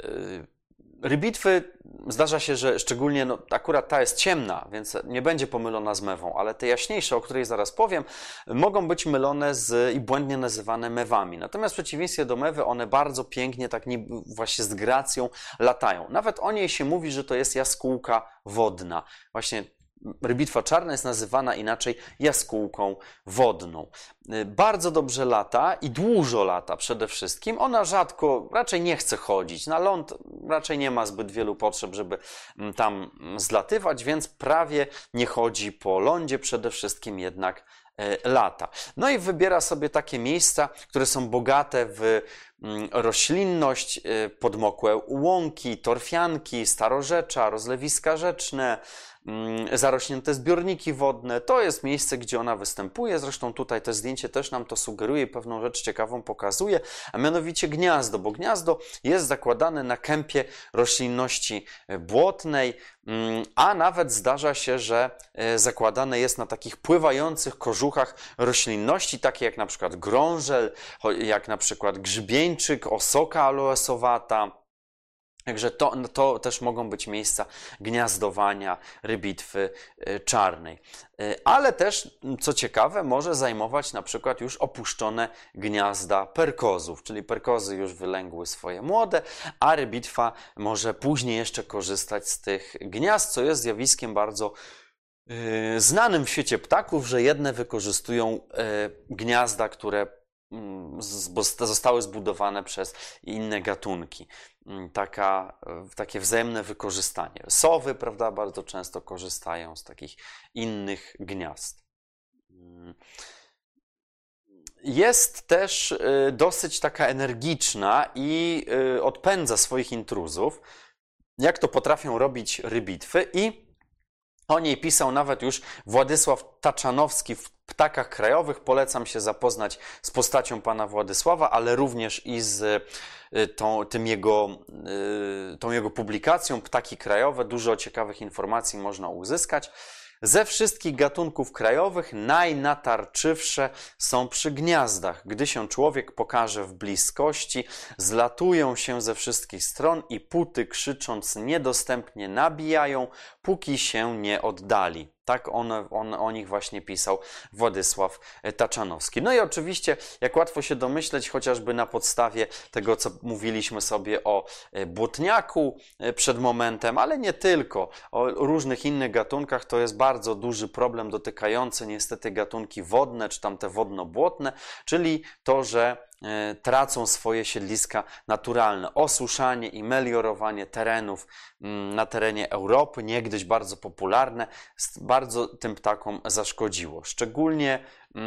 rybitwy zdarza się, że szczególnie, no akurat ta jest ciemna, więc nie będzie pomylona z mewą, ale te jaśniejsze, o której zaraz powiem, mogą być mylone z, i błędnie nazywane mewami. Natomiast w przeciwieństwie do mewy one bardzo pięknie, tak niby właśnie z gracją latają. Nawet o niej się mówi, że to jest jaskółka wodna. Właśnie rybitwa czarna jest nazywana inaczej jaskółką wodną. Bardzo dobrze lata i dużo lata przede wszystkim. Ona rzadko, raczej nie chce chodzić. Na ląd raczej nie ma zbyt wielu potrzeb, żeby tam zlatywać, więc prawie nie chodzi po lądzie, przede wszystkim jednak lata. No i wybiera sobie takie miejsca, które są bogate w roślinność, podmokłe łąki, torfianki, starorzecza, rozlewiska rzeczne, zarośnięte zbiorniki wodne. To jest miejsce, gdzie ona występuje. Zresztą tutaj to zdjęcie też nam to sugeruje i pewną rzecz ciekawą pokazuje, a mianowicie gniazdo, bo gniazdo jest zakładane na kępie roślinności błotnej, a nawet zdarza się, że zakładane jest na takich pływających kożuchach roślinności, takie jak na przykład grążel, jak na przykład grzybieńczyk, osoka aloesowata. Także to, to też mogą być miejsca gniazdowania rybitwy czarnej. Ale też, co ciekawe, może zajmować na przykład już opuszczone gniazda perkozów, czyli perkozy już wylęgły swoje młode, a rybitwa może później jeszcze korzystać z tych gniazd, co jest zjawiskiem bardzo yy, znanym w świecie ptaków, że jedne wykorzystują yy, gniazda, które zostały zbudowane przez inne gatunki. Taka, takie wzajemne wykorzystanie. Sowy, prawda, bardzo często korzystają z takich innych gniazd. Jest też dosyć taka energiczna i odpędza swoich intruzów, jak to potrafią robić rybitwy, i o niej pisał nawet już Władysław Taczanowski w Ptakach Krajowych. Polecam się zapoznać z postacią pana Władysława, ale również i z tą, tym jego, tą jego publikacją Ptaki Krajowe. Dużo ciekawych informacji można uzyskać. Ze wszystkich gatunków krajowych najnatarczywsze są przy gniazdach. Gdy się człowiek pokaże w bliskości, zlatują się ze wszystkich stron i puty krzycząc niedostępnie nabijają, póki się nie oddali. Tak on, on o nich właśnie pisał Władysław Taczanowski. No i oczywiście, jak łatwo się domyśleć, chociażby na podstawie tego, co mówiliśmy sobie o błotniaku przed momentem, ale nie tylko, o różnych innych gatunkach, to jest bardzo duży problem dotykający niestety gatunki wodne, czy tam te wodno-błotne, czyli to, że tracą swoje siedliska naturalne. Osuszanie i meliorowanie terenów na terenie Europy, niegdyś bardzo popularne, bardzo tym ptakom zaszkodziło. Szczególnie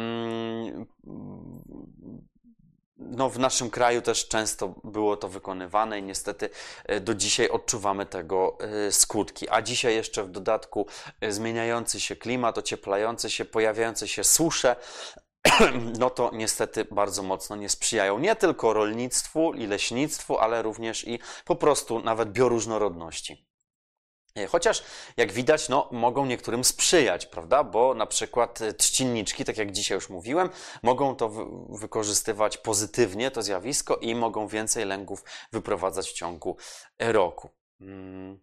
no, w naszym kraju też często było to wykonywane i niestety do dzisiaj odczuwamy tego skutki. A dzisiaj jeszcze w dodatku zmieniający się klimat, ocieplający się, pojawiające się susze, no to niestety bardzo mocno nie sprzyjają nie tylko rolnictwu i leśnictwu, ale również i po prostu nawet bioróżnorodności. Chociaż, jak widać, no, mogą niektórym sprzyjać, prawda? Bo na przykład trzcinniczki, tak jak dzisiaj już mówiłem, mogą to wy wykorzystywać pozytywnie, to zjawisko, i mogą więcej lęgów wyprowadzać w ciągu roku. Hmm.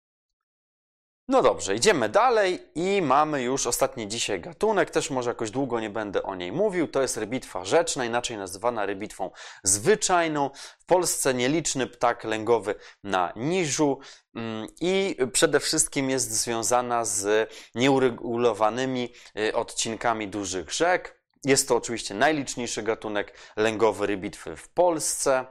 No dobrze, idziemy dalej i mamy już ostatni dzisiaj gatunek, też może jakoś długo nie będę o niej mówił, to jest rybitwa rzeczna, inaczej nazywana rybitwą zwyczajną. W Polsce nieliczny ptak lęgowy na niżu i przede wszystkim jest związana z nieuregulowanymi odcinkami dużych rzek. Jest to oczywiście najliczniejszy gatunek lęgowy rybitwy w Polsce.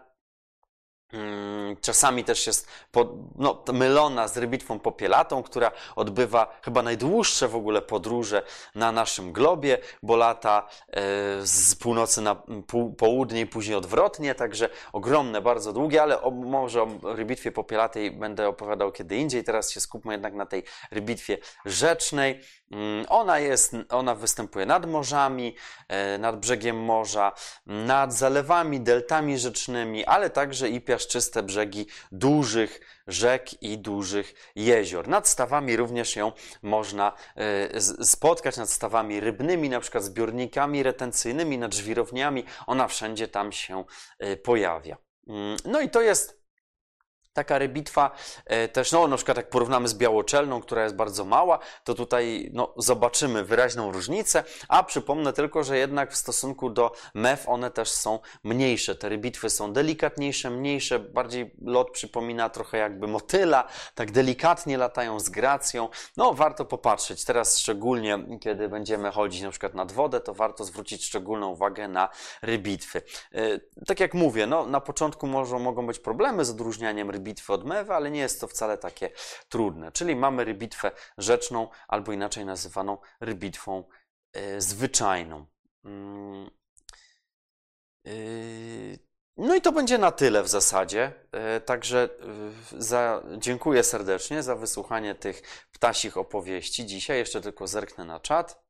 Czasami też jest pod, no, mylona z rybitwą popielatą, która odbywa chyba najdłuższe w ogóle podróże na naszym globie, bo lata e, z północy na pół, południe i później odwrotnie, także ogromne, bardzo długie, ale o, może o rybitwie popielatej będę opowiadał kiedy indziej. Teraz się skupmy jednak na tej rybitwie rzecznej. Ona jest, ona występuje nad morzami, nad brzegiem morza, nad zalewami, deltami rzecznymi, ale także i piaszczyste brzegi dużych rzek i dużych jezior. Nad stawami również ją można spotkać, nad stawami rybnymi, na przykład zbiornikami retencyjnymi, nad żwirowniami. Ona wszędzie tam się pojawia. No i to jest taka rybitwa też, no na przykład jak porównamy z białoczelną, która jest bardzo mała, to tutaj no, zobaczymy wyraźną różnicę, a przypomnę tylko, że jednak w stosunku do mew one też są mniejsze. Te rybitwy są delikatniejsze, mniejsze, bardziej lot przypomina trochę jakby motyla, tak delikatnie latają z gracją. No warto popatrzeć, teraz szczególnie kiedy będziemy chodzić na przykład nad wodę, to warto zwrócić szczególną uwagę na rybitwy. Tak jak mówię, no na początku może, mogą być problemy z odróżnianiem rybitwy od mewy, ale nie jest to wcale takie trudne. Czyli mamy rybitwę rzeczną, albo inaczej nazywaną rybitwą y, zwyczajną. Y, y, No i to będzie na tyle w zasadzie. E, Także e, za, dziękuję serdecznie za wysłuchanie tych ptasich opowieści. Dzisiaj jeszcze tylko zerknę na czat.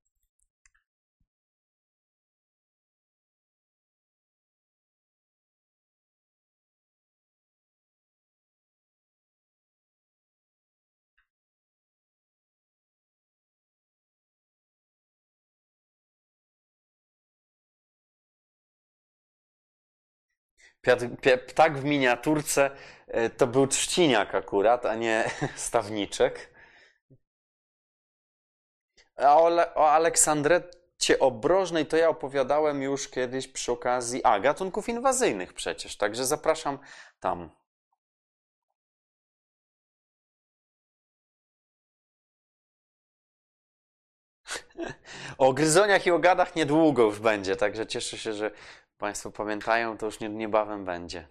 Piat- pia- Ptak w miniaturce e, to był trzciniak akurat, a nie stawniczek. A o, Le- o Aleksandrecie Obrożnej to ja opowiadałem już kiedyś przy okazji, a gatunków inwazyjnych przecież, także zapraszam tam. O gryzoniach i o gadach niedługo już będzie, także cieszę się, że Państwo pamiętają, to już nie- niebawem będzie.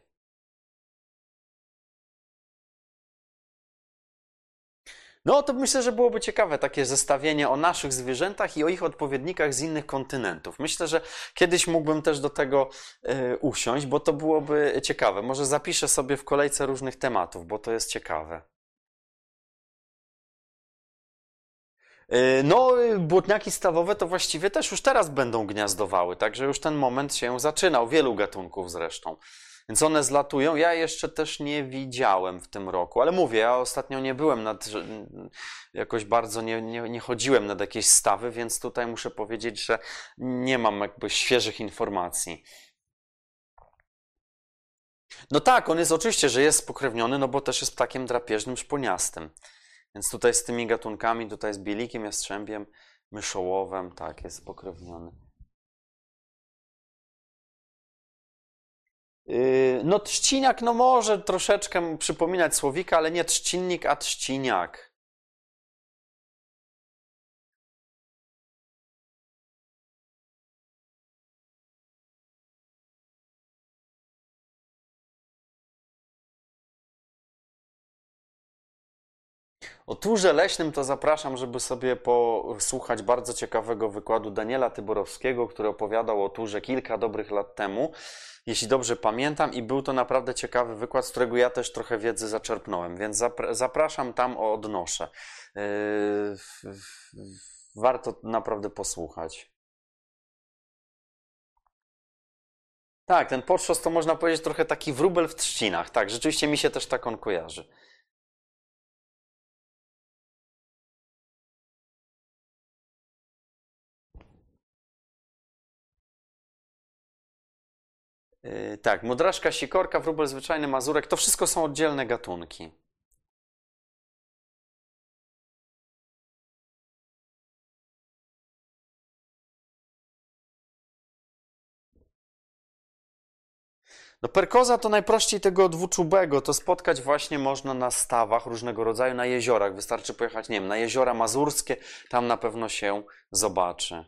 No to myślę, że byłoby ciekawe takie zestawienie o naszych zwierzętach i o ich odpowiednikach z innych kontynentów. Myślę, że kiedyś mógłbym też do tego e, usiąść, bo to byłoby ciekawe. Może zapiszę sobie w kolejce różnych tematów, bo to jest ciekawe. E, No, y, błotniaki stawowe to właściwie też już teraz będą gniazdowały, także już ten moment się zaczynał, wielu gatunków zresztą. Więc one zlatują. Ja jeszcze też nie widziałem w tym roku, ale mówię, ja ostatnio nie byłem nad, że- jakoś bardzo nie, nie, nie chodziłem nad jakieś stawy, więc tutaj muszę powiedzieć, że nie mam jakby świeżych informacji. No tak, on jest oczywiście, że jest spokrewniony, no bo też jest ptakiem drapieżnym szponiastym. Więc tutaj z tymi gatunkami, tutaj z bielikiem, jastrzębiem, myszołowem, tak, jest spokrewniony. Yy, No trzciniak, no może troszeczkę przypominać słowika, ale nie trzcinnik, a trzciniak. O turze leśnym to zapraszam, żeby sobie posłuchać bardzo ciekawego wykładu Daniela Tyborowskiego, który opowiadał o turze kilka dobrych lat temu, jeśli dobrze pamiętam, i był to naprawdę ciekawy wykład, z którego ja też trochę wiedzy zaczerpnąłem, więc zapra- zapraszam tam, o odnoszę. Yy, w- w- Warto naprawdę posłuchać. Tak, ten podszos to można powiedzieć trochę taki wróbel w trzcinach. Tak, rzeczywiście mi się też tak on kojarzy. Yy, tak, mudraszka, sikorka, wróbel zwyczajny, mazurek, to wszystko są oddzielne gatunki. No perkoza to najprościej tego dwuczubego, to spotkać właśnie można na stawach różnego rodzaju, na jeziorach. Wystarczy pojechać, nie wiem, na jeziora mazurskie, tam na pewno się zobaczy.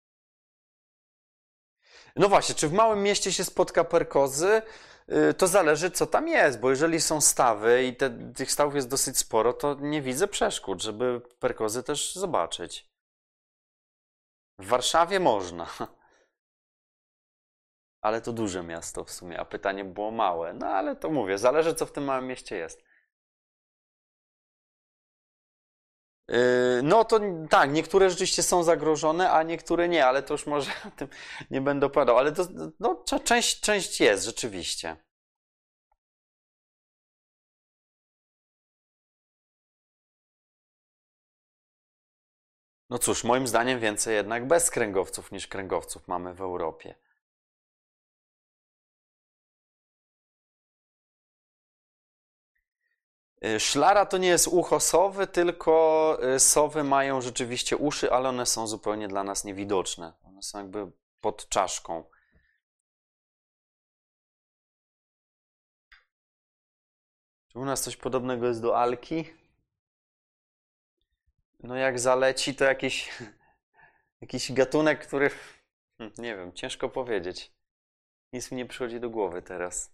No właśnie, czy w małym mieście się spotka perkozy? Y, To zależy, co tam jest, bo jeżeli są stawy i te, tych stawów jest dosyć sporo, to nie widzę przeszkód, żeby perkozy też zobaczyć. W Warszawie można, ale to duże miasto w sumie, a pytanie było małe. No ale to mówię, zależy, co w tym małym mieście jest. Yy, No to tak, niektóre rzeczywiście są zagrożone, a niektóre nie, ale to już może o tym nie będę opowiadał. Ale to no, cze- część, część jest rzeczywiście. No cóż, moim zdaniem więcej jednak bez kręgowców niż kręgowców mamy w Europie. Yy, Szlara to nie jest ucho sowy, tylko yy, sowy mają rzeczywiście uszy, ale one są zupełnie dla nas niewidoczne. One są jakby pod czaszką. Czy u nas coś podobnego jest do alki? No jak zaleci, to jakiś, jakiś gatunek, który... hm, Nie wiem, ciężko powiedzieć. Nic mi nie przychodzi do głowy teraz.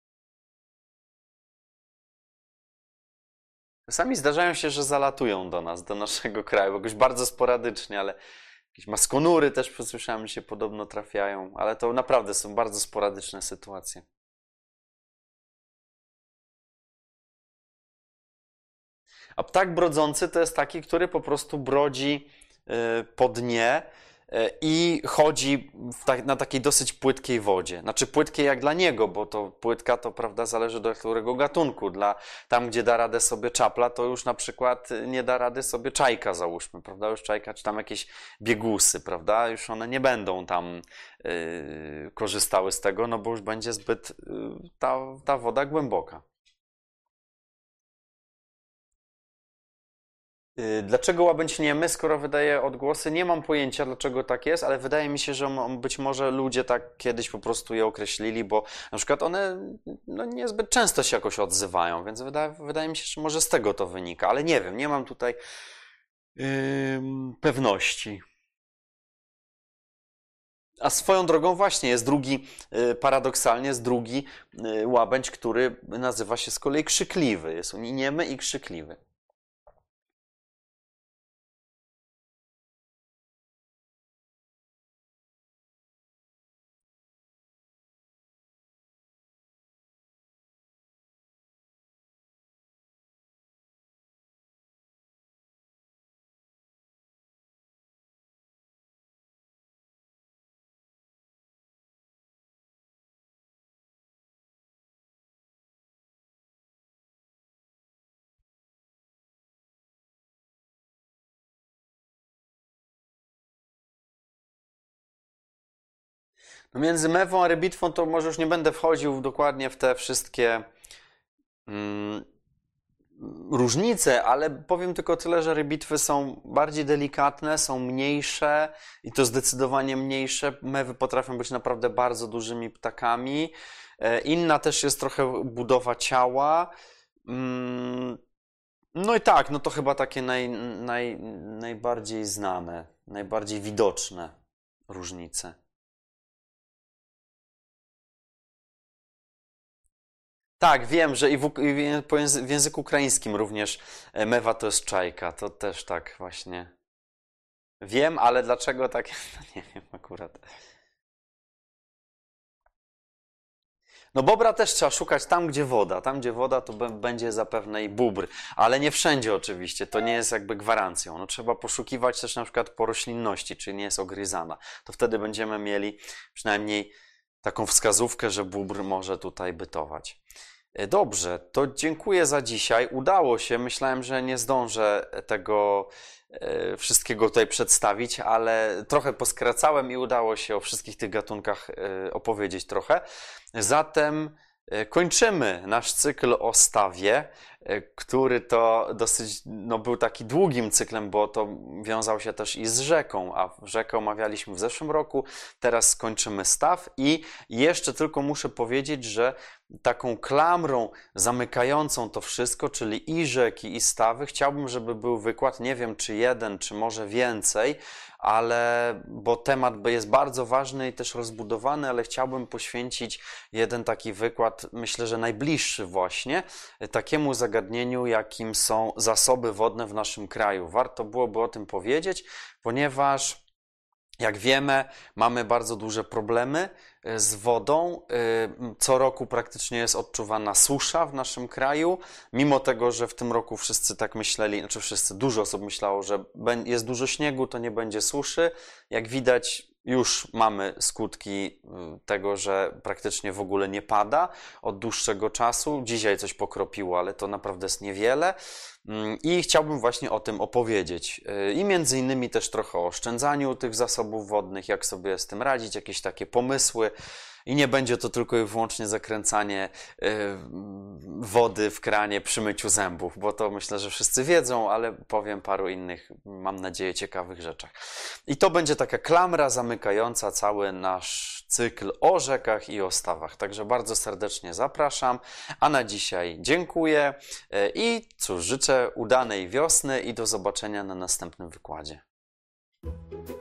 Czasami zdarzają się, że zalatują do nas, do naszego kraju, jakoś bardzo sporadycznie, ale jakieś maskonury też słyszałem, że się podobno trafiają, ale to naprawdę są bardzo sporadyczne sytuacje. A ptak brodzący to jest taki, który po prostu brodzi y, po dnie y, i chodzi w ta, na takiej dosyć płytkiej wodzie. Znaczy płytkiej jak dla niego, bo to płytka to, prawda, zależy do którego gatunku. Dla, tam, gdzie da radę sobie czapla, to już na przykład nie da rady sobie czajka, załóżmy, prawda? Już czajka, czy tam jakieś biegusy, prawda? Już one nie będą tam y, korzystały z tego, no bo już będzie zbyt y, ta, ta woda głęboka. Y, Dlaczego łabędź niemy, skoro wydaje odgłosy? Nie mam pojęcia, dlaczego tak jest, ale wydaje mi się, że mo- być może ludzie tak kiedyś po prostu je określili, bo na przykład one no, niezbyt często się jakoś odzywają, więc wydaje, wydaje mi się, że może z tego to wynika, ale nie wiem, nie mam tutaj ym, pewności. A swoją drogą właśnie jest drugi, y, paradoksalnie jest drugi y, łabędź, który nazywa się z kolei krzykliwy. Jest on i niemy i krzykliwy. No między mewą a rybitwą to może już nie będę wchodził dokładnie w te wszystkie mm, różnice, ale powiem tylko tyle, że rybitwy są bardziej delikatne, są mniejsze i to zdecydowanie mniejsze. Mewy potrafią być naprawdę bardzo dużymi ptakami. E, Inna też jest trochę budowa ciała. Mm, No i tak, no to chyba takie naj, naj, najbardziej znane, najbardziej widoczne różnice. Tak, wiem, że i w, uk- i w, ję- po języ- w języku ukraińskim również e, mewa to jest czajka. To też tak właśnie. Wiem, ale dlaczego tak? No nie wiem akurat. No bobra też trzeba szukać tam, gdzie woda. Tam, gdzie woda, to b- będzie zapewne i bóbr. Ale nie wszędzie oczywiście. To nie jest jakby gwarancją. No trzeba poszukiwać też na przykład po roślinności, czy nie jest ogryzana. To wtedy będziemy mieli przynajmniej taką wskazówkę, że bóbr może tutaj bytować. E, Dobrze, to dziękuję za dzisiaj. Udało się. Myślałem, że nie zdążę tego e, wszystkiego tutaj przedstawić, ale trochę poskracałem i udało się o wszystkich tych gatunkach e, opowiedzieć trochę. Zatem e, kończymy nasz cykl o stawie, e, który to dosyć no, był taki długim cyklem, bo to wiązał się też i z rzeką, a rzekę omawialiśmy w zeszłym roku. Teraz skończymy staw i jeszcze tylko muszę powiedzieć, że taką klamrą zamykającą to wszystko, czyli i rzeki, i stawy, chciałbym, żeby był wykład, nie wiem czy jeden, czy może więcej, ale bo temat jest bardzo ważny i też rozbudowany, ale chciałbym poświęcić jeden taki wykład, myślę, że najbliższy właśnie, takiemu zagadnieniu, jakim są zasoby wodne w naszym kraju. Warto byłoby o tym powiedzieć, ponieważ jak wiemy, mamy bardzo duże problemy e, z wodą. E, Co roku praktycznie jest odczuwana susza w naszym kraju, mimo tego, że w tym roku wszyscy tak myśleli, znaczy wszyscy, dużo osób myślało, że bę- jest dużo śniegu, to nie będzie suszy. Jak widać, już mamy skutki y, tego, że praktycznie w ogóle nie pada od dłuższego czasu. Dzisiaj coś pokropiło, ale to naprawdę jest niewiele. Mm, I chciałbym właśnie o tym opowiedzieć. Y, I między innymi też trochę o oszczędzaniu tych zasobów wodnych, jak sobie z tym radzić, jakieś takie pomysły. I nie będzie to tylko i wyłącznie zakręcanie y, wody w kranie przy myciu zębów, bo to myślę, że wszyscy wiedzą, ale powiem paru innych, mam nadzieję, ciekawych rzeczach. I to będzie taka klamra zamykająca cały nasz cykl o rzekach i o stawach. Także bardzo serdecznie zapraszam, a na dzisiaj dziękuję y, i cóż, życzę udanej wiosny i do zobaczenia na następnym wykładzie.